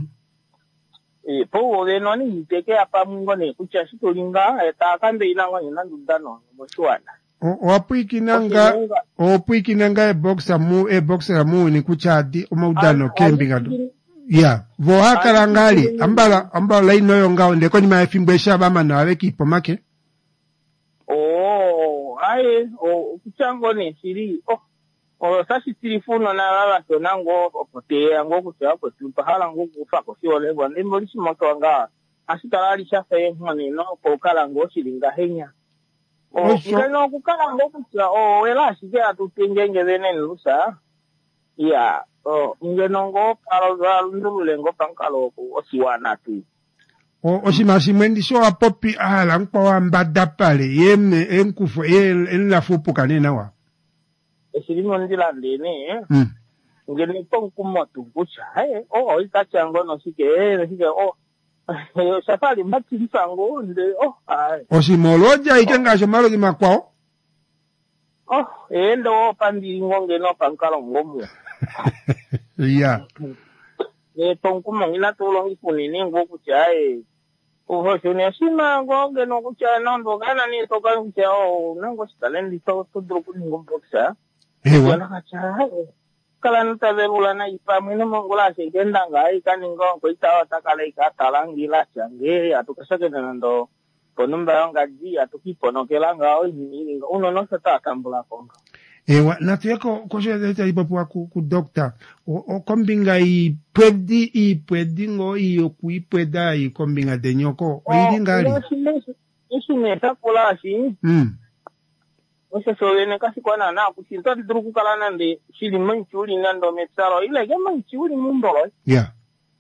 po le no ni teke apa mungone kucha shitolinga eta kambe inango inandudano moshuana opwikinanga eboxer mu ni kuchadi omaudano kembinga vo hakarangali ambala inoyo ngao ndeko ni mafimbwesha bama na wekipo make kuchango ne siri sashi tilifuno na lala tonango opotea ngo kucha ko tupa hala ngo kufa ko siole bwa ndimbo lishimoto wanga asitalali shafe ngone no ko kala ngo silinga henya ngeno kukala ngo kucha ela shike atutengenge bene nusa ngeno ngo palo ndulule ngo pankalo ko osiwana tu oshimasi mwendi so apopi ala nkwa wambada pale yemne enkufu enla fupu kanena wa esirimo ndila ndene ngene tonkumotu kucha itachango no sike safari mbati msango nde osimoloja ikenga shomalo di makwao endo pambiri ngonge no pankalo ngomu. Yeah. Tongkumo ina tulong ipunini ngoku chae. Shone shima ngonge no kucha nondo kana ni to kan kucha nango stalen di to druku ngomboxa. Ewa kacha. Kala nta verula na ipa mwene mongola segenda ngai kaningo ko itawa takala ikatalang gila change atukasake nando ponumba ngaji atukipono kelanga ini uno no sata tambula konga. Ewa natuyeko koshe deta ipapu ku doctor o kombinga i pwedi ngo iyo kuipweda i kombinga denyoko o iringali. Isi meta kula si. Ose sovene kasi kwana na kusinta druku kala nande shili manchuri nando metsaro ile ge manchuri mumbolo. Yeah.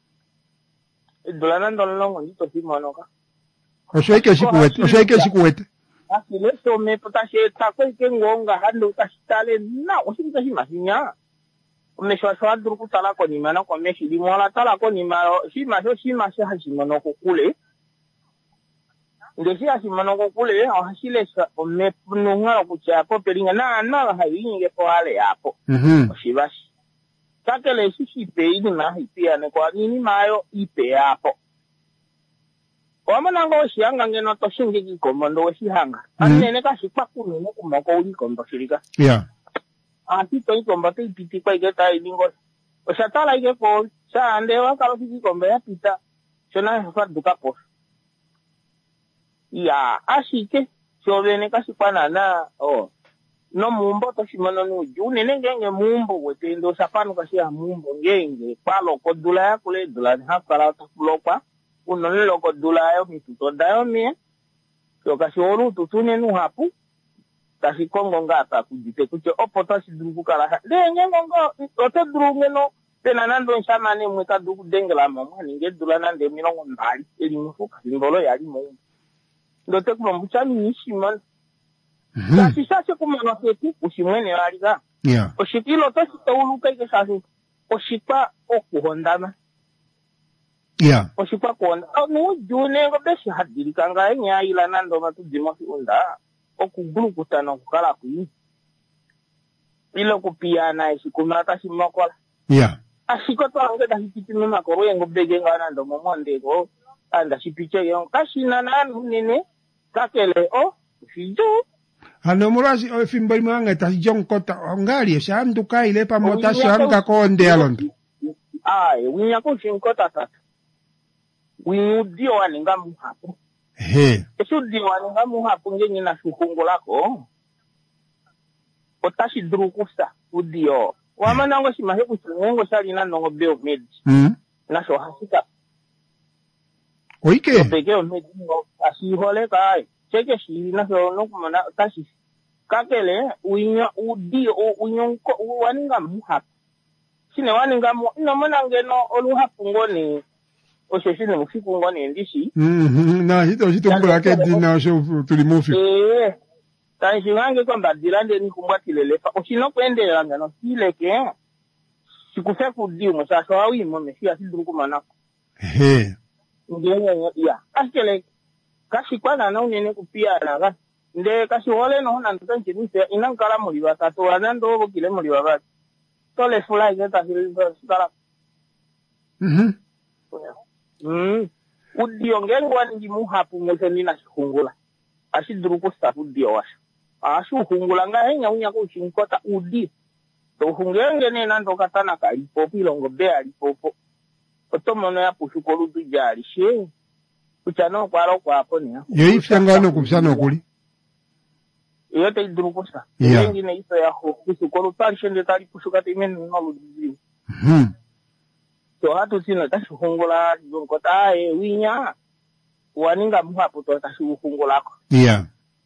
Dola nando longo ndito simonoka. Oshoike shikuwete. Asile so me potashe takwe ke ngonga hando kashitale na osinta shimasinya. Umeshwa druku tala ko ni mana ko meshi di mola tala ko ni maro shimasho hashimono ko kule. Ndesi hashimono ko kule ahashile me pununga ko cha ko peringa na hayinge po ale yapo. Oshibashi. Takele shishipe idi na hipia ne kwa nini mayo ipe yapo. Wamana ngo shianga ngeno to shingi gikombo ndo shihanga. Anene ka shipaku ne kumako uli kombo shirika. Yeah. Ati to ikombo te piti kwa igeta idingo. Oshatala ige ko sa ande wa kalo fiki kombo ya pita. Shona fa duka pos. Ya, ashike shovene ka shipana na no mumbo to shimono no june nenge mumbo wetendo sapano ka shia mumbo ngenge palo ko dula ya kule dula ha kala ta kulopa. Unonelo ko dulayo mituto dayo mie so kasi oru tutune nu hapu kasi kongo ngata kujite kuche opota si druku kala denye ngongo oto druku no tena nando nshamane mweka druku dengela mama ninge dula nande milongo mbali eli mufuka simbolo yali mo ndote kuma mbuchani nishiman kasi sase kuma no seti ushimwene aliga oshikilo to sitauluka ike sase oshipa okuhondama. Yeah. Oshipa konda no june ngo beshi hadiri kanga nya ila nando matu dimosi unda okugulu kutano kukala kuyi ilo kupiana isikumata shimokola. Yeah. Ashikoto ange da hipitime makoro yengo bege nando momonde go anda shipiche yon kashina nanu nene kakele fijo ano murasi fimbo imanga ta jonkota ngali shanduka ile pa mota shanga konde alondo winya ko shinkota tata wingudio waninga muhapu. Esu dio waninga muhapu ngenye na shukungu lako. Otashi drukusa udio. Wamana ngo shimahe kuchungo shali na nongo beo medi. Na so hasika. Oike. Beo medi ngo asihole kai. Cheke shi na so no kumana tashi. Kakele winya udio unyonko waninga muhapu. Shine waninga mu ino mana ngeno oluhapu ngoni. Osheshine mufiku ngoni ndishi. Na hito mbula ke dina osho tulimufi. Tanshi wange kwa mbadilande ni kumbwati lelefa. Oshino kwende yanga no sileke. Shikufe kudiu msasa wawi mweme siya sidruku manako. Ngenge ya. Ashkele kashi kwa na unene kupia na nde kashi wale no hona ntutanchi nise inankala muliwa tatu wanando obo kile muliwa bati. Tole fula igeta hilizo sikala. Udio ngengwa ndi muhapu mwese nina shikungula. Ashiduruku stafu udio washa. Ashu hungula nga henya unya kushinkota udi. To hungenge nena ndo katana ka lipopo ilongo bea lipopo. Otomono ya pushukolu tujari. Shee. Kuchano kwa roko hapo ni ya. Yo ifyangano kumsano kuli? Yote iduruku sta. Yengi na iso ya pushukolu tari shende tari pushukata imenu nolu dizili. So hatu sino tashi hungula jonkota winya waninga muhapu to tashi hungula ko. Yeah.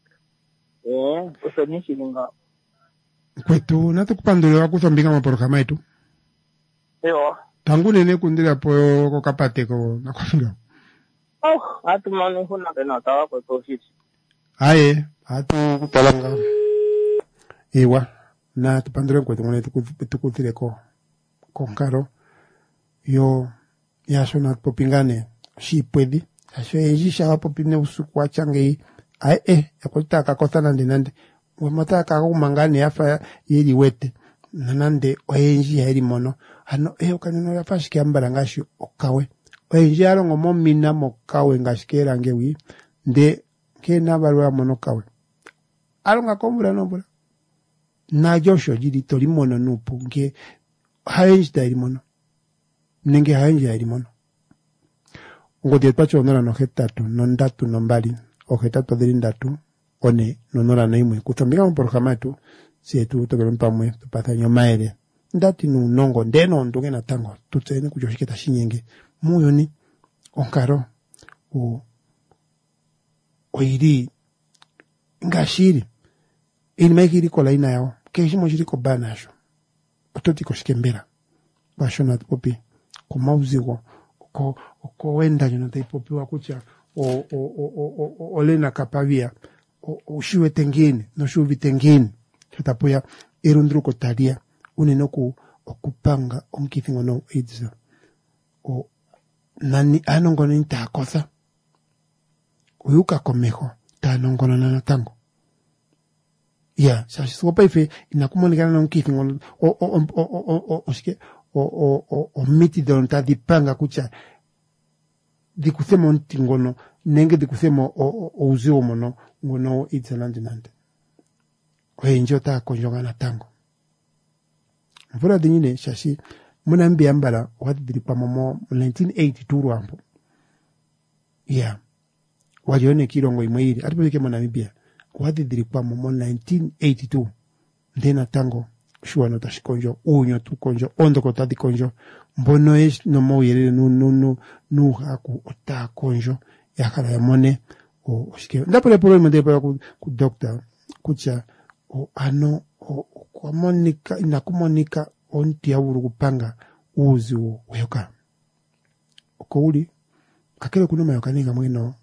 Uso nishi linga. Kwetu natukupandule wakuthambika maporokama etu. Yo. Tangu nene kundira po kokapate ko nakofila. Hatu manu huna kena tawa kwa toshiti. Aye, hatu kupalanga. Iwa, na tupandule kwetu ngone tukutire ko konkaro. Yo yaso na popingane si pwedi aso enji sha popine usuku wachange yakota kakota nande wamata kakumangani yafa yeli wete nanande oyenji yeli mono ano kanino yafashike ambala ngashi okawe oyenji alongo momina mokawe ngashikera ngewi nde kena balwa mono kawe alonga kombula nombula na Joshua jidi toli mono nupu nge hayenji da mono nenge hayenji ya mono ngode pacho onora no hetatu no ndatu no mbali o hetatu dhiri ndatu one nonora na imwe kutambika mu programa tu sietu tokelo mpamwe tupatanya maere ndati nu nongo ndeno ndunge na tango tutsene kujoshiketa shinyenge muyoni onkaro oiri ngashiri inimekiri kola ina yao keshimo shiriko banasho ototi koshikembera bashona popi kumauzigo ko wenda jona taipopi wakucha olena kapavia ushiwe tengine no shuvi tengine tatapoya erundruko taria unenoku okupanga onkifingo no AIDS nani anongono ntakosa uyuka komeho tanongono na tango ya sashi sopa ife inakumonikana na onkifingo oshike miti donta dipanga kucha dikusemo ntingono nenge dikusemo uziwo mono ngono itselandi nande oyenjo ta konjonga na tango mvula dinyine shashi muna mbiambala wadi diripa momo 1982 wampo ya wajone kirongo imweiri atipulike mwana mbia wadi diripa momo 1982 ndena tango shuwa no tashikonjo unyo tu konjo ondo kotadi konjo mbono esh no mo yere nu haku ota konjo yakala ya mone oshike ndapole problema de para ku doctor kucha ano kwa monika inakumonika onti ya uru kupanga uzi weyoka okouli kakele kuno mayokanika mwino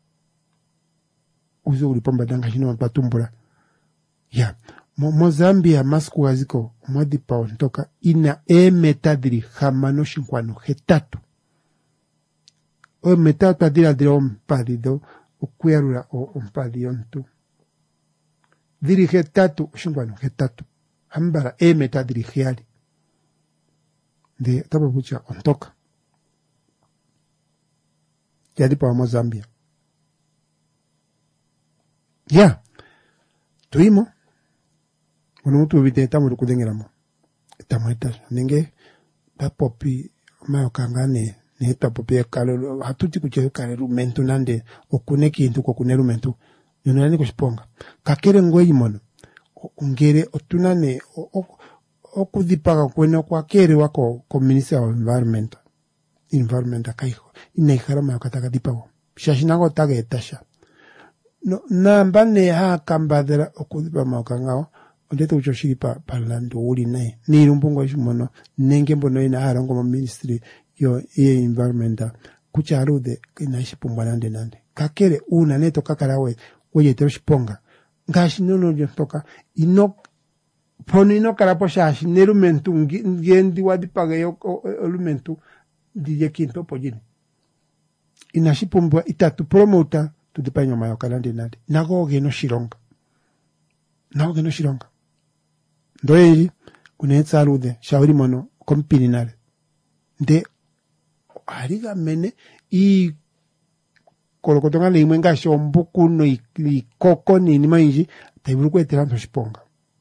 uzi ulipomba danga shino patumbula ya Mozambia masku waziko mwadi pao ntoka ina metadiri hamano shinkwano hetatu metadiri adira ompadido ukuyarura ompadi yontu diri hetatu shinkwano hetatu hambara metadiri hiali de tabo bucha ontoka jadi pa Mozambia ya tuimo ono mutu bite tamu rukudengeramo tamata nenge papopi mayokangane ne papopi kalo hatuti kuche kale rumentu nande okuneki into kokune rumentu yonani kusponga kakere ngoyi mono ngere otunane okudipaga kwene kwa kere wako minister of environment akaiho inaihara mayokataka dipago shashinago tage etasha no nambane ha kambadera okudipa mayokangao ondeto uchoshiri pa lando uli nae ni rumbongo shimono nenge mbono ina harango ma ministry yo environment kucharude inaishi pumbwanande nande kakere una neto kakarawe oye tero shiponga ngashi nono jontoka ponino karapo shashi nerumentu ngendi wadipaga yo olumentu dije kinto pojini inashipumbwa itatu promota tudipanyo mayo kalande nande nagoge no shironga ndoyeri kunetsarude shauri mono kompini nale nde ariga mene I kolokotonga le imwenga shombuku no ikoko ni manji taiburu kwetera ndo shiponga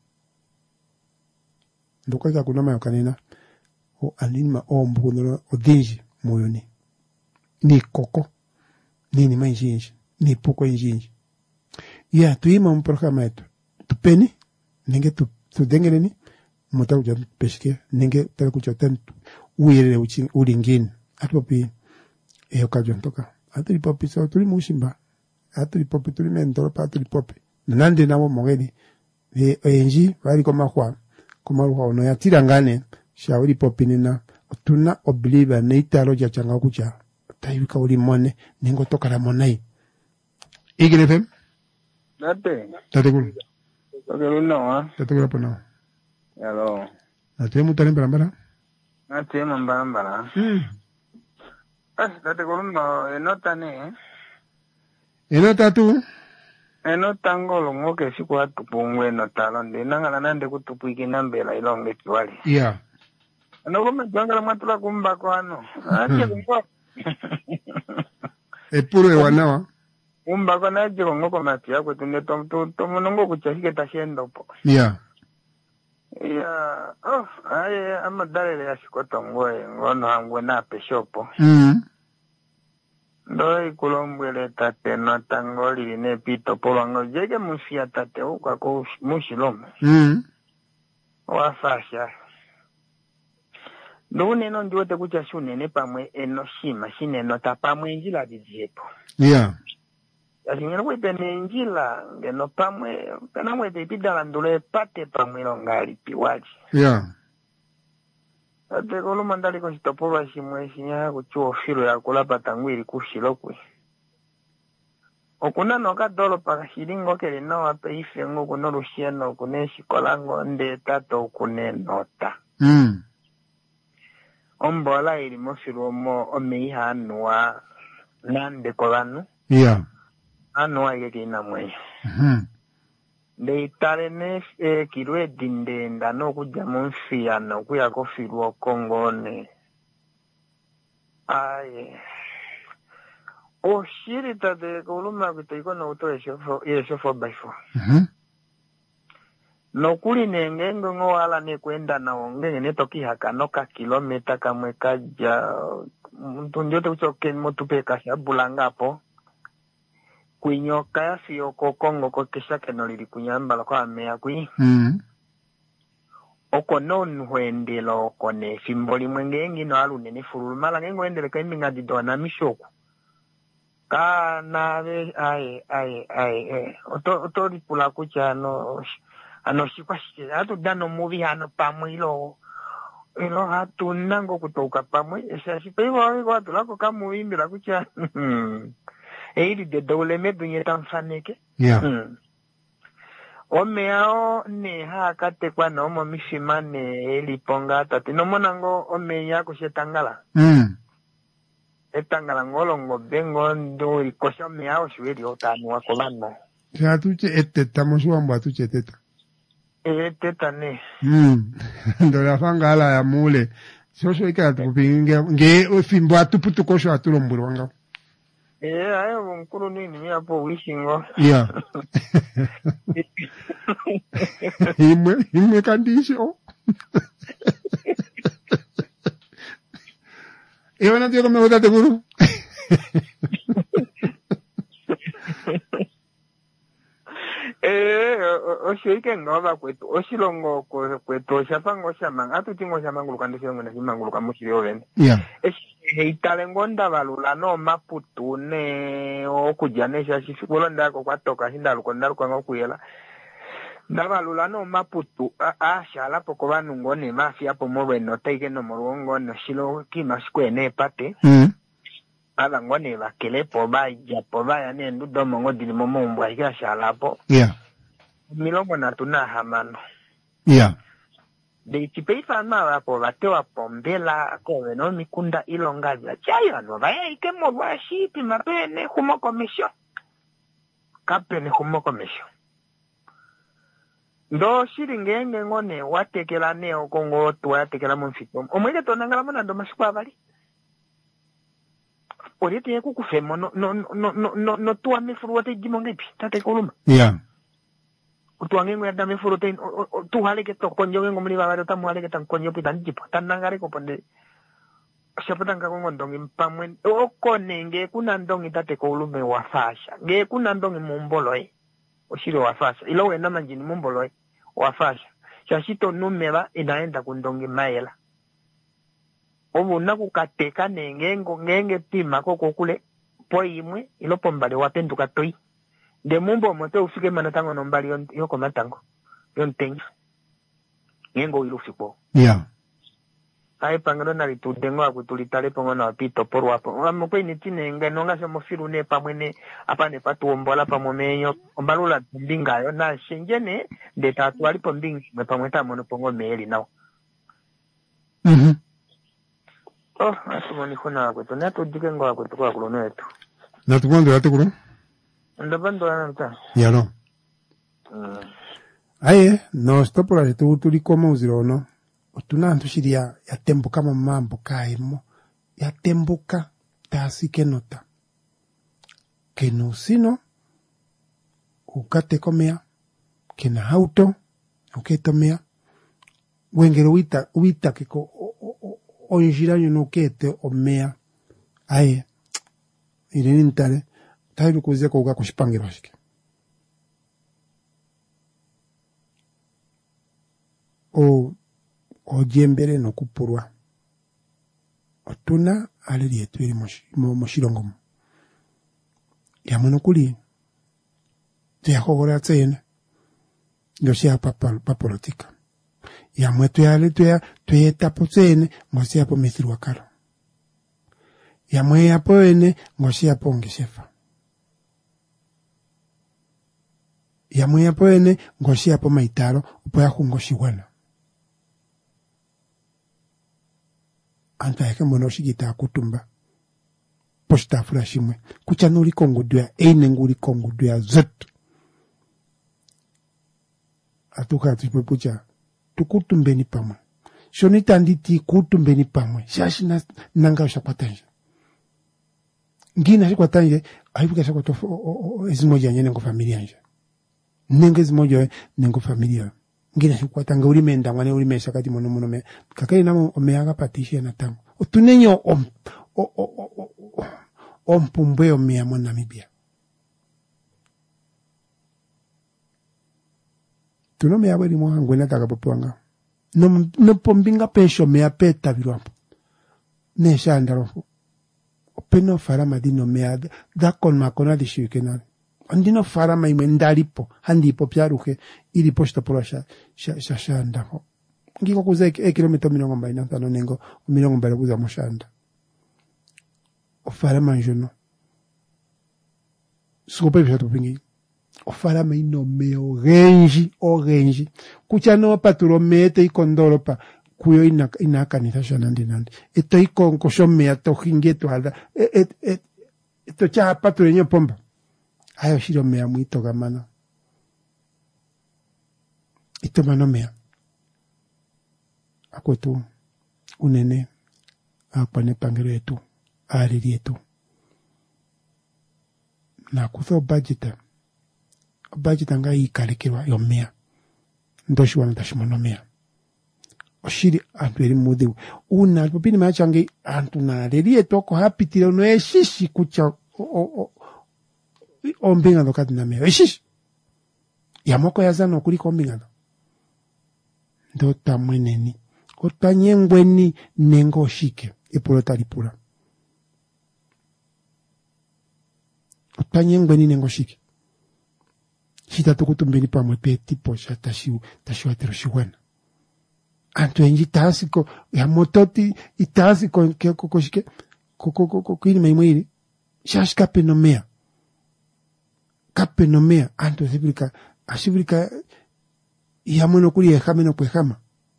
ndoka kuna mayo kanena alinima ombuku no odinji moyoni ni koko ni manji ni poko inji ya tuima programa yetu tupeni nenge tudengeleni mota uja peshike nenge tala kuchoten uire ulingin atopi eyokajo ntoka atri popi so tuli mushimba atri popi tuli mentoro pa atri popi nande nawo mogeni enji bali koma kwa no yatira ngane shauri popi nina tuna obliva ne italo ja changa kucha tayuka uli mone ningo toka la monai igrefem tate kulu tate kulu pono hello ate mutale mbara ate mbara tate kulu no enota tu eno tango longoke siku atupungwe no talonde nangala nande kutupuiki nambela ilonge kiwali yeah ano kome tuangala matula kumbako ano aje kumbo epuro ewanawa kumbako na aje kongoko matia kwetunde tomunongo kuchahike tashendo po yeah aye amadalele ya sikotongoe ngono hangwe na peshopo Doi kulombwele tate no tangoli ne pito polango jege musia tate ukako mushilome. Wafasha. Ndune no njote kucha shune ne pamwe enoshima shine no tapamwe njila dijepo. Yeah. Yasingene kwete njila ngeno pamwe kana mwete pidala ndule pate pamwe longali piwaji. Yeah. Ate kolo mandali ko sitopoba shimwe shinya kuchuo filo ya kulapa tangwiri kushilokwe. Okuna noka dolo para shiringo kele no ape ifengo kuno rushieno kune shikolango nde tato kune nota. Ombola ili mofilo mo omeiha anuwa nande kolanu. Yeah. Anuwa yeke inamwe. De itarene kirwe dinde ndano kuja munfia no kuya kofiru kongone. Aye. O shirita de koluma kutiko no uto yesho 4x4. No kuli nengengo ngwala ne kwenda na onge ne toki hakanoka kilomita kamwe kaja mtunjote uchoke motupe kasha bulangapo. Kuinyoka ya siyo kokongo kokesha kenolili kunyamba lako amea kui. Oko no nhuendelo kone simboli mwengengi no alu nene furulumala ngengo endele kaimi ngadido na mishoku. Kana ve otori pula kucha ano shikwa shike hatu dano movie hano pamwe ilo hatu nango kutoka pamwe esa shipewa watu lako kama wimbi la kucha Eiri de dole me dunye tanfaneke. Yeah. Omeao ne hakate kwa na omo mishimane eli ponga tati. No monango ome yako shetangala. Etangala ngolongo bengo ndo ikosha meao shweri otanu wako lano. Sa tuche eteta mosuambo atuche eteta. Eteta ne. Ndo la fangala ya mule. Soso ika atupinge nge ofimbo atuputu kosho atulomburu wanga. Ayo mkuru nini mi hapo wishingo. Yeah. Himwe kandisho. Ewa na tiyo kome hotate guru. Oshike ngova kwetu. Oshilongo kwetu. Oshapango shamang. Atu tingo shamangulu kandisho nguna shimangulu kamushiri ovene. Yeah. Heitalengonda balula no maputu ne okujanesha shifikulo ndako kwatoka hinda lukonda lukanga kuyela ndabalula no maputu ashala poko banungone mafia po mobe no take no morongo no shilo kima skwene pate ala ngone bakele po baya ne ndudo mongo dili momombwa ikashala po yeah milongo na tuna hamano yeah de chipeifa mara po batewa pombela ko no mikunda ilonga ya chaya no vaya ikemo bashi pimapene humo komisho kapene humo komisho ndo shiringenge ngone watekela ne okongo twatekela munfito omwege tonangala mona ndo mashikwa bali orite kukufemo no tuwa mifuru wate jimongepi tate koluma yeah Utuangengo ya dame furote tu haleke to konjo ngo mli baba ta mu haleke tan konjo pitan jipo tan nangare ko ponde shapatan ka ngo ndongi pamwen o konenge kuna ndongi tate ko ulume wafasha nge kuna ndongi mumboloe oshiro wafasha ilo wena manjini mumboloe wafasha shashito numeba inaenda kundongi maela obu nakukateka nenge ngenge pima ko kule poimwe ilo pombale wapenduka toi de mumbo mote ufike manatango nombali yoko matango yontengi ngengo ilufipo yeah ai pangano na litudengo akutulitale pongo na pito por wapo amukwe ni tinenge nonga se mofiru ne pamwene apane patu ombola pamomenyo ombalula ndinga yo na shenjene de tatu alipo ndingi me pamweta mono pongo meli nao asumoni khona akwetu na tudike ngo akwetu kwa kulono yetu na tukondo yatukuru Ndabando anata. Ya no. Aye, no stopo la tu koma uziro no. Otuna ntushiria ya tembo kama mambo kaimo. Ya tembuka tasi kenota. Kenusino ukate komea kena auto uketomea wengero wita kiko onjiranyo nukete omea aye ireni ntale tailu kuze ko kushipangiro shike o jembere no kupurwa otuna aleli yetu eri moshirongo ya monokuli te ahogora tsene yosia papolotika ya mwetu yale tuya tapo tsene ngosia po mithirwa karo ya mwe yapo ene ngosia po ngeshefa ya mwe yapo ene ngosia po maitaro upoya hungoshigwana anta yake monoshigita kutumba posta flashimwe kuchanuri kongudwa ene nguri kongudwa zet atuka tupepucha tukutumbeni pamwe shonita nditi kutumbeni pamwe shashina nanga shakwatanje ngina shakwatanje aibuka shakwato ezimoja nyene ngo familia nje nenge ezimoja nengo familia ngina shakwatanga uri menda ngwane uri mesha kati mono me kakali namo omeaga patisha na tango otunenyo ompumbe omea mo Namibia tuno me abari mo hangwena takapopwanga no pombinga pesho me apeta birwampo ne shandaro openo farama dino me da con makona di shikena andino farama imendalipo handipo pyaruke ili posta polasha shanda ngiko kuze kilometer 25 nengo 20 kuza moshanda ofarama njono sope byato pingi ofarama ino me ogenji kuchano paturo mete ikondoropa kuyo inaka ni sashana ndinandi eto ikonko shome ato hingeto alda eto cha paturo nyo pomba ayo shiro me amuito gamana ito mano mea akwetu unene akwane pangero yetu ariri yetu na kutho budget nga ikalekirwa yomea ndoshi wana tashimonomea oshiri antu eri mudhi una popini machange antu na ariri yetu ko hapitire no eshishi kucha ombinga dokati na mea eshishi yamoko yazano kuri kombinga ndo tamweneni otanyengweni nengo shike ipulota lipula otanyengweni nengo shike hita tukutumbeni pamwe pe tipo tashiwatero shiwana antu enji tasiko ya mototi itasiko koshike kokini maimwiri shash kapenomea antu ashibrika ya mwono kuri ehameno kwehama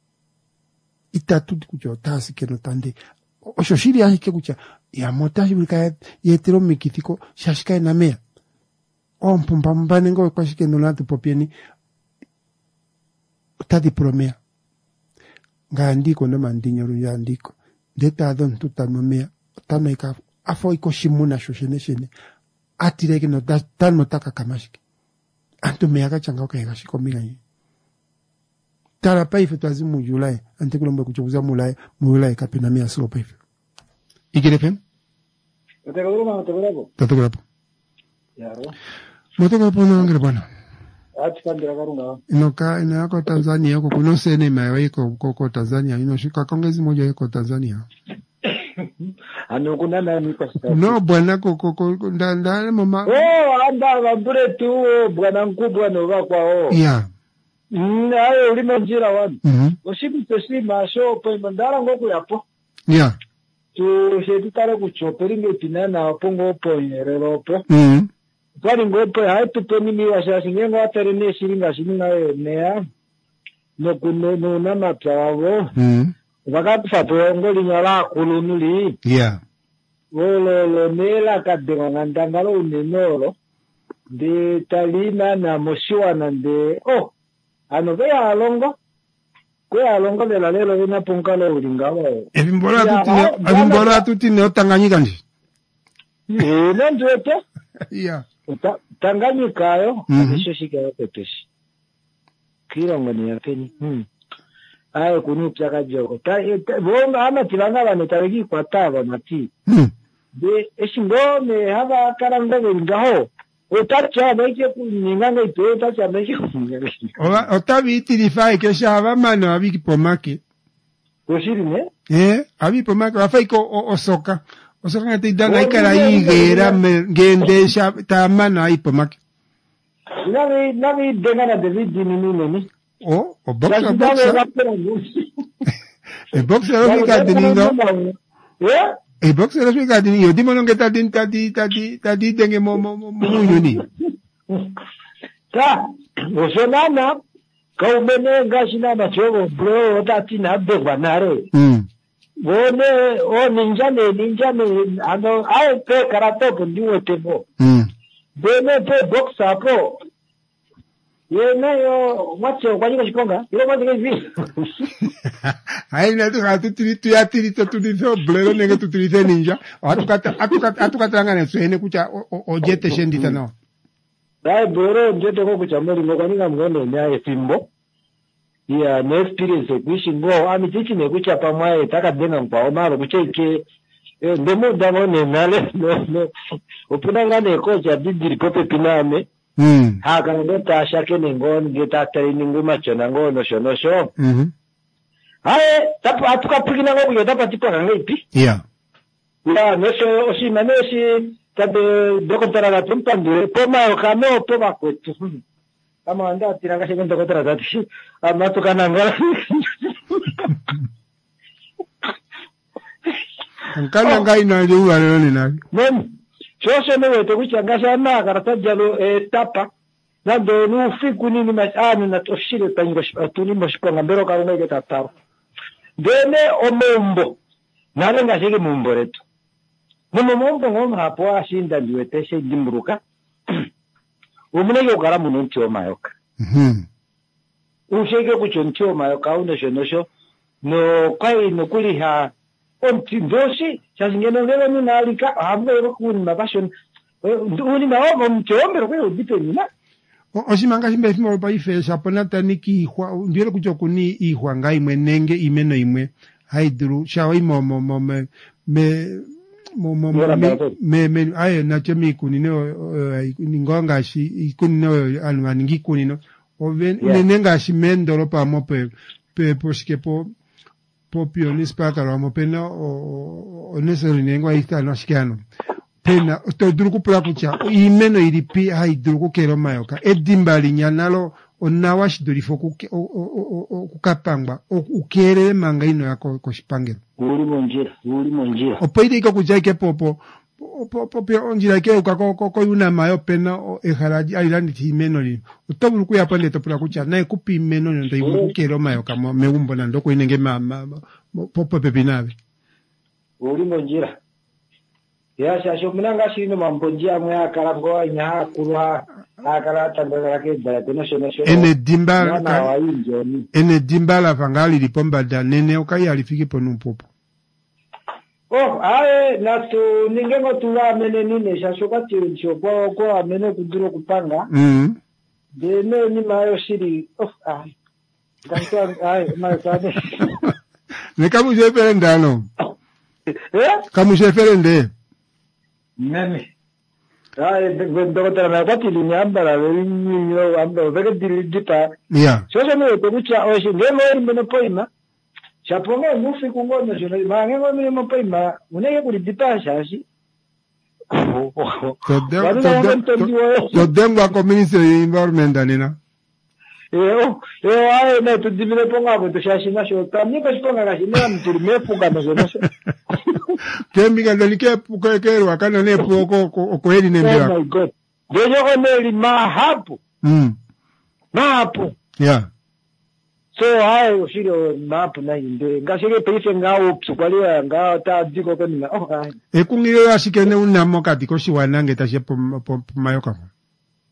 itatu kucho tasike no tande oshoshiri ahike kucha ya motashi brika yetero mikitiko shashika na mea ompumba mbanengo kwashike no latu popieni tadi promea ngandiko no mandinyo ruya ndiko deta don tutamomea tamaika afo iko shimuna shoshene atireke no tano taka kamashike antu meaka changa ka yashiko minga tara paife twazimu Julai ante kulomba kuchokuza mulai kapina mia sio paife ikirepen tatogurapo yaro motogurapo no ngere bwana atsikandira karunga ina ko Tanzania ko kuno sene mai ko Tanzania ino shika kongezi moja iko Tanzania ano kuna nani kwa sasa no bwana ko ndandale mama anda vambure tu bwana mkubwa no kwao yeah ayo ulimo njira wanu oshibi tosima shopo mandara ngoku yapo yeah tu sheditare kuchoperi ngetinana pongo poyereropo twali ngopo haitu pomini washashi ngengo aterene shiringa shiringa nea no kuno no nama trawo wakati fapo ngoli nyala kulunuli yeah wolo nela kadenga ngandangalo unenoro de talina na moshiwana de ano vea alongo de la lelo vina punkalo ulingawa evimbora tuti ne Tanganyika ndi nandwete yeah Tanganyika yo abishoshika yo pepeshi kirongo ni yapeni ayo kunupya kajoko bonga ama tilanga bane tariki kwataba mati de esingome haba karanga ngaho utacha beke kuninganga ito utacha beke otabi tilifai kesha abamana abikipomake koshiri ne abipomake afaiko osoka ngati danga ikara yigera ngendesha tamana ipomake nabi dengana David ni boxer boxer lo mica diningo boxer lo mica diningo dimo non che tadi denge munyuni ta osonana kaumene ngashina machogo bro tati na begwanare bone ninjane ano ai pe karato ndiwe tebo bene pe boxer po yo macho kwa nini shikonga ile macho hivi haina tu ya tiri blero nenge tu tiri ninja atukata ngane swene kucha ojete shendita no dai boro njete ko kucha muri ngwa ninga mngone nyaye fimbo ya no experience kwishingo amitichi ne kucha pamwaye takadenga kwa omaro kucheke ndemo dangone nale no opuna ngane ko cha bidiri kope piname haka ndota shake ningoni geta tari ninguma chona ngono shonosho hae tapu atukapikina ngoku yotapa tipo kangipi yeah nosho oshi tabe dokotera la tumpandire poma okame opoma kwetu kama anda tiranga shake dokotera zati amatukana ngala nkana ngai na juwa leo ni nani Shoshe mewe kuchangasha na karata jalo tapa nando nufiku nini masani na toshire tango tulimo shikonga mbero karunga tataro dene omombo nalenga shige mumbo retu momombo ngoma hapo ashinda ndiweteshe jimruka umune yokara munonti omayoka ushege kuchonti omayoka unoshonosho no kai no kuliha onti ndoshi chazingeno ngelo ninalika hamwe kuni mabashon uni nawo mchomero kwa udipeni na osimanga simbe fimo pa ife saponata niki ihwa ndielo kuchokuni ihwa ngai mwenenge imeno imwe haidru shawa imo me aye na chemi kunino ningonga shi kunino alwaningi kunino oven nenga shi mendoro pa mope poske po popio nispaka ramo pena o neseri nengwa ista no shikiano pena to druku pra kucha imeno iripi hai druku kero mayoka edimbali nyanalo onawashi durifoku kukapangwa ukere manga ino yako koshipangelo uri monjira opoide iko kujaike popo onjira ke ukako yuna mayo pena eharaji ailandi timeno li utobulu kuya pande topula kucha na ekupi imeno ndo ibukero mayo kama meumbo na ndoko inenge popo pepinabe uri monjira ya shasho munanga shino mambonjia mwe akarango nya kurwa akara tandara ke da tenoshona ene dimbala vangali lipomba da nene ukai alifiki ponumpopo ae natu ningengo tuwa amene nine shashoka tiyo kwa amene kuduro kupanga dene ni mayo shiri mayo kade ne kamu jefere ndano kamu jefere nde nene dokotera na kwati linyambara linyo ambo veke dilidipa shosho mewe kucha oshi ngemo mbeno poima chaponga mufi kungono jona bangengo mbeno poima unenge kulidipa shashi todengwa community environment anina aye na tudibile ponga ko to shashi na sho tamni ko ponga na shina mturime puga no jona kembi ngandalike pukekero akana ne poko okweli nembera oh my god dejo oneli mahapu mahapu yeah so ayo shiro mahapu na inde ngashike peife ngawo psukwaliwa ngawo ta diko ko nina ekungire ashikene unamo kati ko shiwanange tashe po mayoka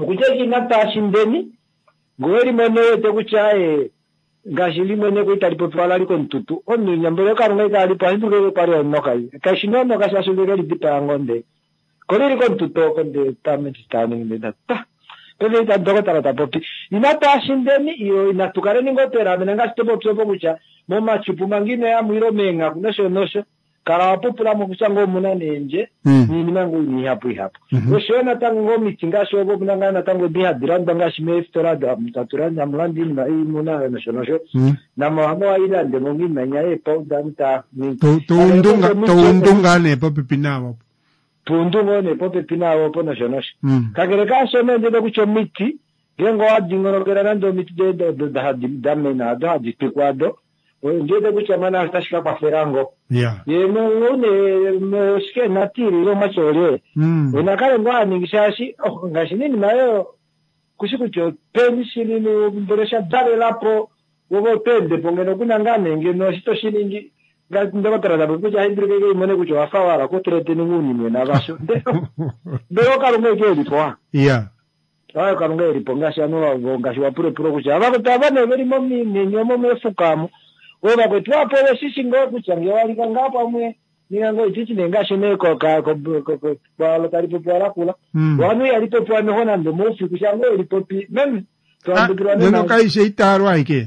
kucheki nata shindeni ngori mwenyewe tekuchae ngashili mwenye kuita lipopala liko ntutu onu nyambele karunga ikali pa hindu pare onokai kashinono kashashulele lipita ngonde kole liko ntutu konde tamestani ngenda ta pele ita dokotara tapopi inata shindeni iyo inatukare ningotera menanga stebo tsopo kucha moma chupu mangine ya mwiro menga kunosho nosho kara popula mo kuchango munane nje ni nangu ni hapo oshona tango mitinga shobo munanga tango biha diranda ngashime storada mtatura nyamlandi na imuna na shonosho na mamo aida ndemongi nanyae po danta ni undunga ne popipinawo tundungo ne popipinawo po na shonosho kagereka shome ndebe kucho miti gengo adingo gerana ndo miti de damena do aditikwado ndede kuchamana tashika kwa ferango ye no ske natiri lo machole unakale ngwani ngishashi ngashinini nayo kushikucho penshini no mboresha dale lapo wobo tende pongeno kuna ngane ngeno shito shilingi ndaba tarada kuja hindrike ke mone kucho afawara ko trete nguni mena basho ndero karume ke lipo ayo karume lipo ngasha no ngasha pure kucha abakutabane beri momi nyomo mefukamo oba kwetwa pole sisi ngo kuchangia walika ngapa amwe ningo ichichi nengashe neko kwa lokali popora kula wanu yalipopo amehona ndo mofi kuchango ilipopi meme neno kaishe itaro aike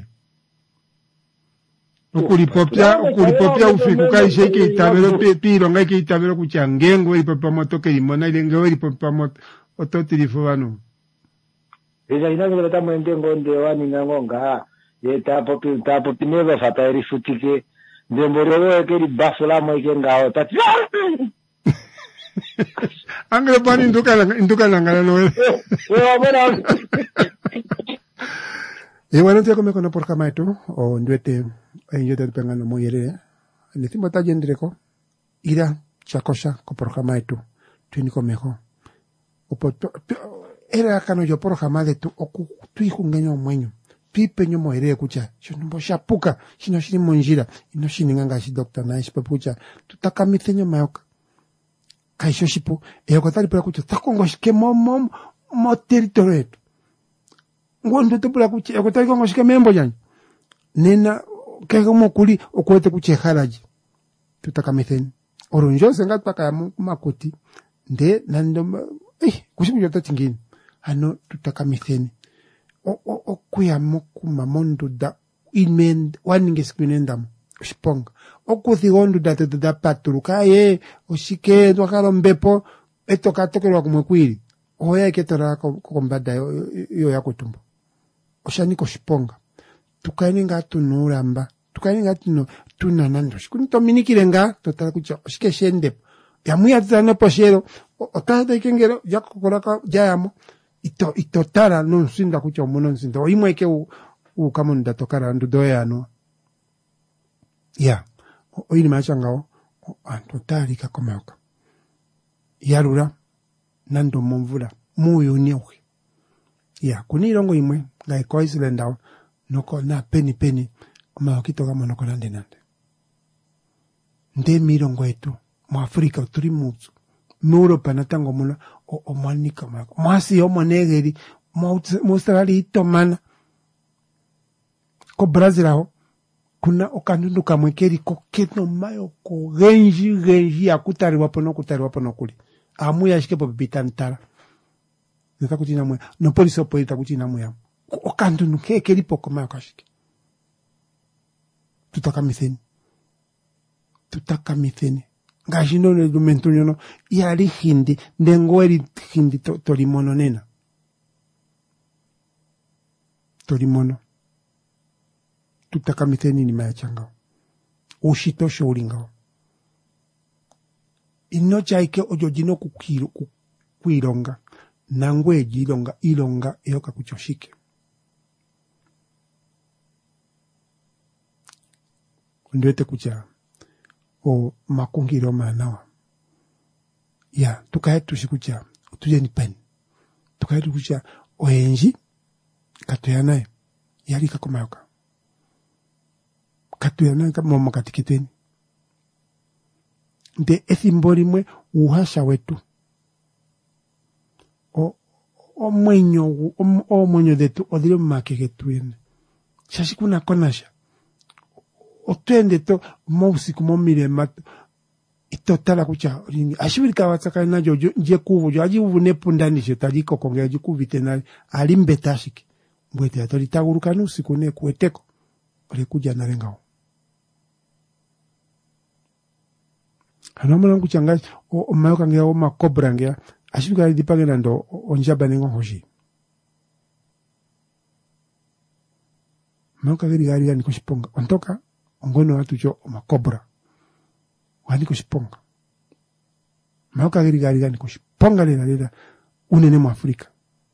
ukulipopya ufiku kaishe ike itabero piro ngaike itabero kuchangengo ilipopa motoke imona ilengo ilipopa moto ototilifo wanu eza inango tamo endengo ndewani ngangonga tapo pineva fata rifutike ndemboro keri bafula mo ngao tati angre pani induka ngala no bueno te come con por kamaito o ndwete yo te pengano moyere ni timba ta jendreko ira chakosha ko por kamaito tuni komeko opoto era kano yo por kamade tu oku tu ikungenyo mwenyo pipenyo moere kucha shino shapuka shino shini monjira ino shini nganga shi doctor na shi papucha tutakamithenyo mayoka kaisho shipo eyokotali pula kucha takongo shike mo territory etu ngondo tupula kucha eyokotali kongo shike membo yanyu nena kego mokuli okwete kucha halaji tutakamithenyo oronjo senga tutaka makuti nde nando kushimu jota tingini ano tutakamithenyo okuya mokuma mondo da imend waninge skwinendam shiponga okuthigondu da patruka ye oshike twakalo mbepo etoka tokelwa kumwekwiri oya ketora kombada yo yakutumba oshaniko shiponga tukaninga tunuramba tukaninga tunanando shikunito minikirenga totala kucha oshike shende yamuya tsana poshero otata ikengero yakokolaka jayamo itotara no sinda kucha omuno nsinda oimweke kama ndatokara ndudoya no oini machangao antotali kakomauka yarura nando momvula muyo niwe kunirongo imwe ngai ko Islanda noko na peni maokito kama noko nande nde mirongo etu mu Afrika turi mutsu Europa natango muna omwanika mako mwasi omonegeri mu Australia itomana ko Brazil aho kuna okanundu kamwekeri ko keno mayo ko genji akutari wapo no kuli amuya shike po bitantara neta kutina mwe no police opo ita kutina mwe okanundu kekeri poko mayo kashike tutakamitheni ngashino le dumento nyono yali hindi ndengo eri hindi tolimono nena tolimono tutakamitheni ni mayachanga ushito sholinga ino chaike ojojino kuironga nangwe ilonga eyoka kuchoshike ndwete kucha o makungiro manawa tukaye tushikucha tuje ni pen tukaye tukucha oenji katoyanaye yali kakomayoka katoyanaye kama katikiteni nde ethimbo limwe uhasha wetu omwenyo detu odile makeke tuene. Shashi kuna konasha. Otwende to mousiku momile mato. Itotala kucha olingi. Ashibirika watsaka na jojo nje kuvu jo aji uvu nepundani shetaliko konge aji kuvite na alimbetashiki. Mwete atoli taguruka nusiku ne kueteko. Ole kuja narengao. Hanomana kuchanga o mayoka ngea o makobra ngea. Ashibirika dipage nando onjaba nengo hoshi. Mayoka gari ni kushiponga. Ontoka ongono watu jo o makobra. Wani kushiponga. Mayoka gari ni kushiponga lela unene mu Afrika.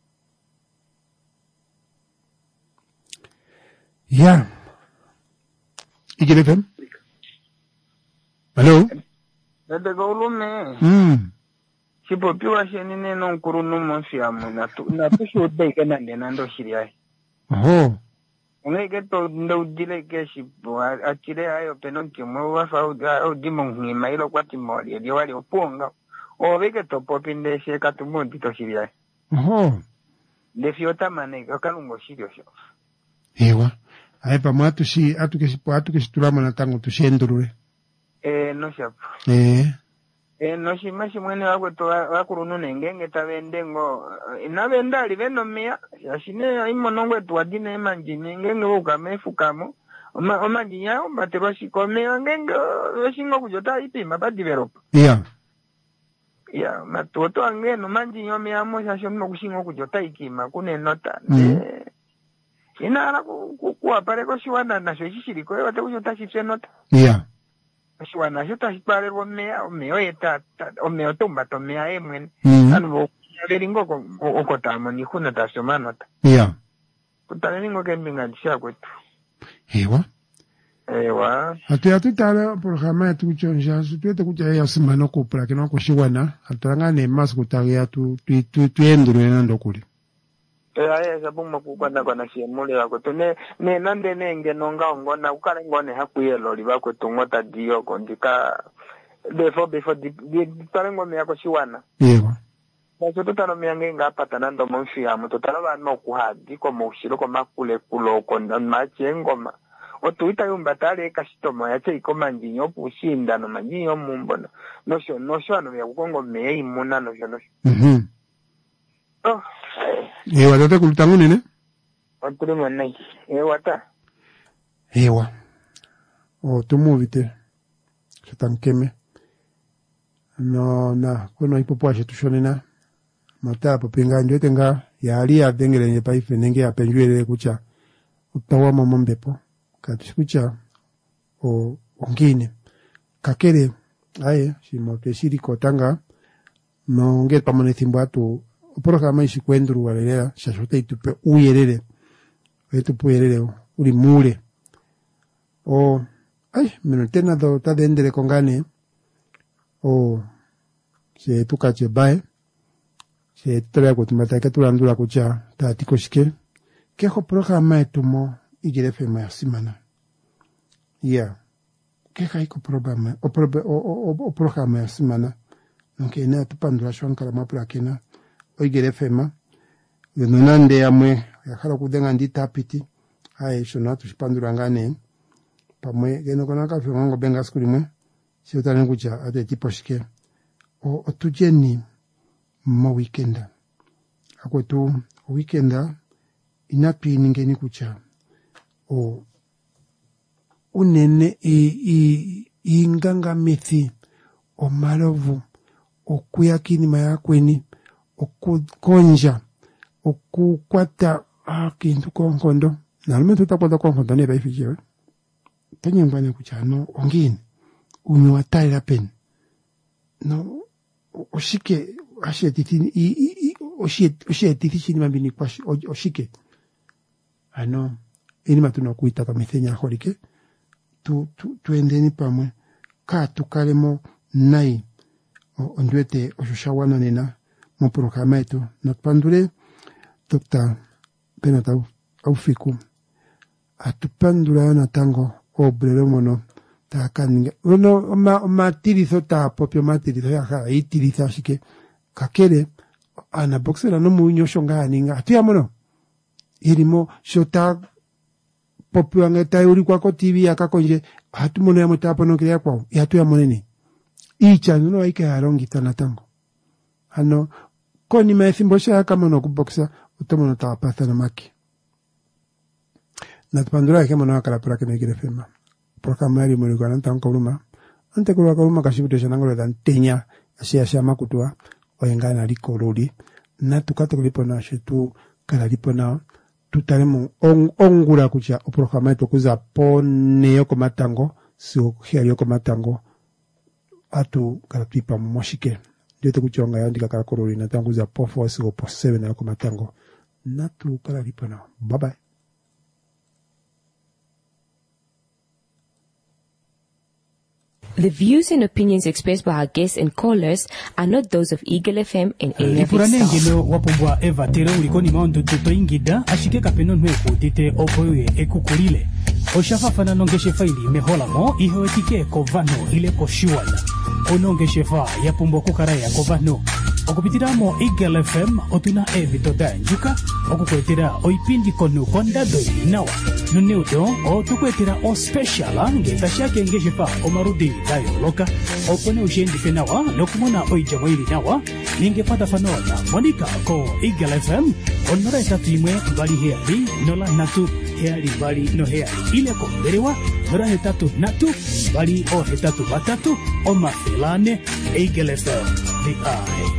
Ya. Igile FM? Hello? Dede golume. Sipo piwa sheni neno nkuru numo siamu na tushu deke nande nando shiriai. Oh. Ngeke to ndo dile ke sipo achire ayo penonti mo wa fa o dimo ngima ilo kwati mori dio wali oponga. O veke to popinde she katumundi to shiriai. Oh. Defiota manega kanungo shirio sho. Ewa. Aipa mwatu si atu tulama na tango tushendurure. No shapo. No shimashi mwene wakuru ngenge tabendengo inabendali beno mia yashine imonongwe tuadine manjini ngenge ukamefukamo omanjinya batero shikome ngenge shingo kujota ipima ba develop. Yeah. Yeah, matoto angeno manjinyo miamo shashono kushingo kujota ikima kune nota. Inara kuapare ko shiwana na shishiriko wate kujota shipsenota. Yeah. Shiwana shota shipare omeo eta omeo tumba tomea emwen anu leringo okotamo ni kuna tashomanota. Yeah. Kutalingo kembinga disha kwetu. Ewa. Atu tala programa ya tukuchonja tuete kucha ya simano kupra kino kushiwana atanga ne mas kutagia tuendure nando kuli. Sabuma kukwanda kwa nashimuli wako tune ne nande nenge nonga ngona ukale ngone hakuyelo libako tungota dio kondika before di tarengo me yako shiwana. Ewa. Baso tutano miange ngapata nando monfia mo tutano ba no kuhadi ko moshiro ko makule kulo konda machengoma. Otuita yumbatale kashitomo yache ikomanjinyo pushinda no manjinyo mumbono nosho ano ya kukongo mei muna nosho. Oh. Ewa tate kulutangune ne? Waturi mwanai. Ewa ta. Ewa. O tumuvite. Shatankeme. No na kono ipopo ashe tushonena. Mata popinga ndio tenga ya alia dengele nye paife nenge apenjuele kucha. Utawa mamambepo. Katusikucha o ongine kakere aye simotesiri kotanga monge pamone timbatu programa isikwendru walelea shashote itupe uyerere uyerere uri mure o ay minutena do tadendere kongane o se tukache bae se tolea kutumata ketulandula kucha tatikoshike keho programa etumo Igile FM ya simana. Yeah. Keka iko programa o programa ya simana. Nonke ina tupandula shwanka la mapula kena. O Igile FM. Nonande ya mwe. Ya khala kudenga ndi tapiti. Hai shona tushipandula ngane. Pa mwe. Geno kona kafe mwango benga skuli mwe. Si utane kucha ate tipo shike. O tujeni ma weekenda. Akwe tu weekenda. Inatu iningeni kucha. O unene inganga mithi o malovu o kuyakini mayakweni o kukonja o kukwata kintu konkondo na lume tutakwata konkondo neba ifijewe tenye mbane kuchano ongini unywa taila pen no oshike ashetitini oshetitini mambini kwa oshike ano ini matuna kuita pa mithenya holike tuendeni pamwe ka tukalemo nai ondwete oshushawana nena mo programa etu na pandure Dr. Benata Aufiku atupandura na tango obrero mono ta kaninga uno matirizo ta popio matirizo ya itiriza así que kakere ana boxera no muño shonga ninga tiamono irimo shota popuanga tauri kwa TV akakonje hatumono ya mutapo no kile kwa yatu ya monene icha no aike arongita na tango ano koni methimbo sha kama no kuboxa utomono tapatha na maki na tupandura kama no akala para kene kile fema programa ri muri kwa tango kuluma ante kulwa kuluma kashibuto shanangolo dan tenya asia makutua oyengana likololi na tukato kulipona shetu kala lipona tutaremo ongura kucha oprograma yetu kuza pone yoko matango sio hiari yoko matango atu kala tuipa moshike ndio tukuchonga yandika kala kololi na tangu za po 4 sio po 7 yoko matango na tu kala lipona bye bye. The views and opinions expressed by our guests and callers are not those of Eagle FM and any of its staff. Wapumbwa Eva Tere ulikoni maondo toto ingida ashike kapeno nwe kutite opoye ekukulile. Oshafafana nongeshe faili mehola mo ihewetike kovano ile koshuala. Onongeshe fa ya pumbo kukaraya kovano. Okupitiramo Eagle FM otuna evitoda njuka okukwetera oipindi konu kondado nawa nuneudo otukwetera o special ngeta shake ngeshe fa omarudi dayo loka opone ushendi fenawa nokumona oijamo ili nawa ningepata fanola monika ko Eagle FM onora tatimwe bali heali nola natu heali bali no heali ile ko berewa nora hetatu natu bali o hetatu batatu o mafilane Eagle FM the eye.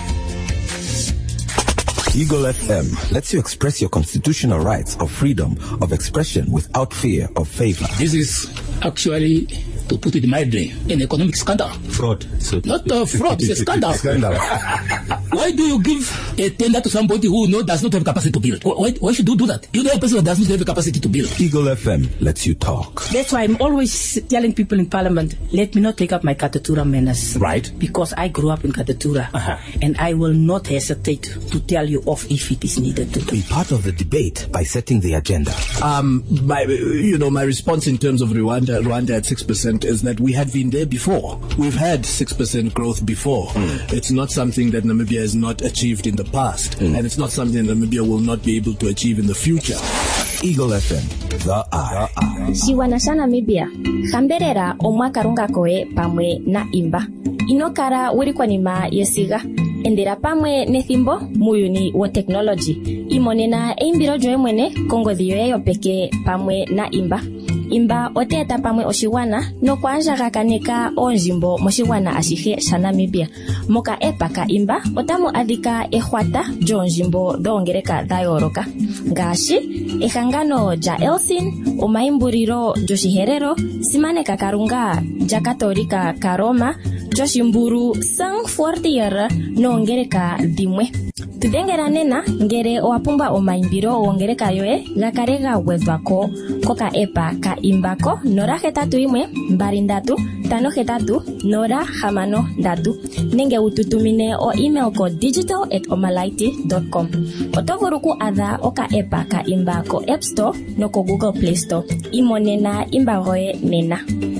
Eagle FM lets you express your constitutional rights of freedom of expression without fear of favor. This is actually, to put it mildly, an economic scandal. Fraud. So not fraud, it's a scandal. Why do you give a tender to somebody who does not have capacity to build? Why should you do that? You know a person who does not have the capacity to build. Eagle FM lets you talk. That's why I'm always telling people in Parliament, let me not take up my Katatura manners. Right. Because I grew up in Katatura. And I will not hesitate to tell you off if it is needed to. Be part of the debate by setting the agenda. My response in terms of Rwanda at 6% is that we had been there before. We've had 6% growth before. It's not something that Namibia has not achieved in the past, and it's not something that Namibia will not be able to achieve in the future. Eagle FM, the eye. Shiwanasha Namibia, Kamberera omwakarunga koe pamwe na imba. Inokara urikwa nima yesiga. Endera pamwe nethimbo muyuni wa technology. Imonena eimbiro joe mwene kongo dhiyo yayo peke pamwe na imba. Imba oteta pamwe oshiwana no kwanja kakaneka onjimbo moshiwana ashihe sha Namibia. Moka epaka imba otamu adhika ehwata jonjimbo dongereka dayoroka. Ngashi ehangano ja Elsin omaimburiro joshiherero simane kakarunga jakatorika karoma joshimburu sang fortier no ngereka dimwe. Tudengera nena ngere oapumba omaimbiro ongereka yoe gakarega wezwako koka epa ka imbako nora hetatu imwe mbarindatu tano hetatu nora hamano datu nenge ututumine o email ko digital@omalaiti.com. Otovuruku adha oka epa ka imbako App Store no ko Google Play Store. Imonena imbagoe nena.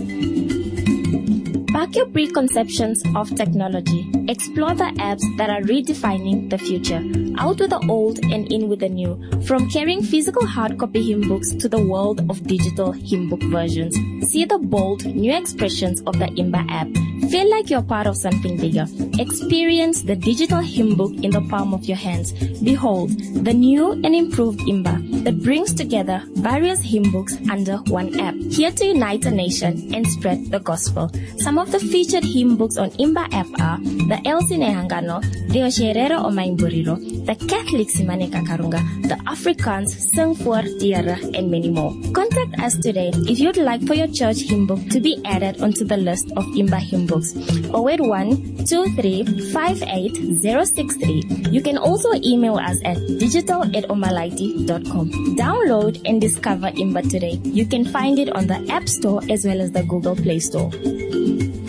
Back your preconceptions of technology. Explore the apps that are redefining the future. Out with the old and in with the new. From carrying physical hard copy hymn books to the world of digital hymn book versions. See the bold, new expressions of the Imba app. Feel like you're part of something bigger. Experience the digital hymn book in the palm of your hands. Behold, the new and improved Imba that brings together various hymn books under one app. Here to unite a nation and spread the gospel. Some of the featured hymn books on Imba app are the Elsin Ehangano, the Osherero Omaimburiro, the Catholic Simane Kakarunga, the Afrikaans Sing for Tierra, and many more. Contact us today if you'd like for your church hymn book to be added onto the list of Imba hymn books. 081-2358-063. You can also email us at digital@omalaiti.com. Download and discover Imba today. You can find it on the App Store as well as the Google Play Store.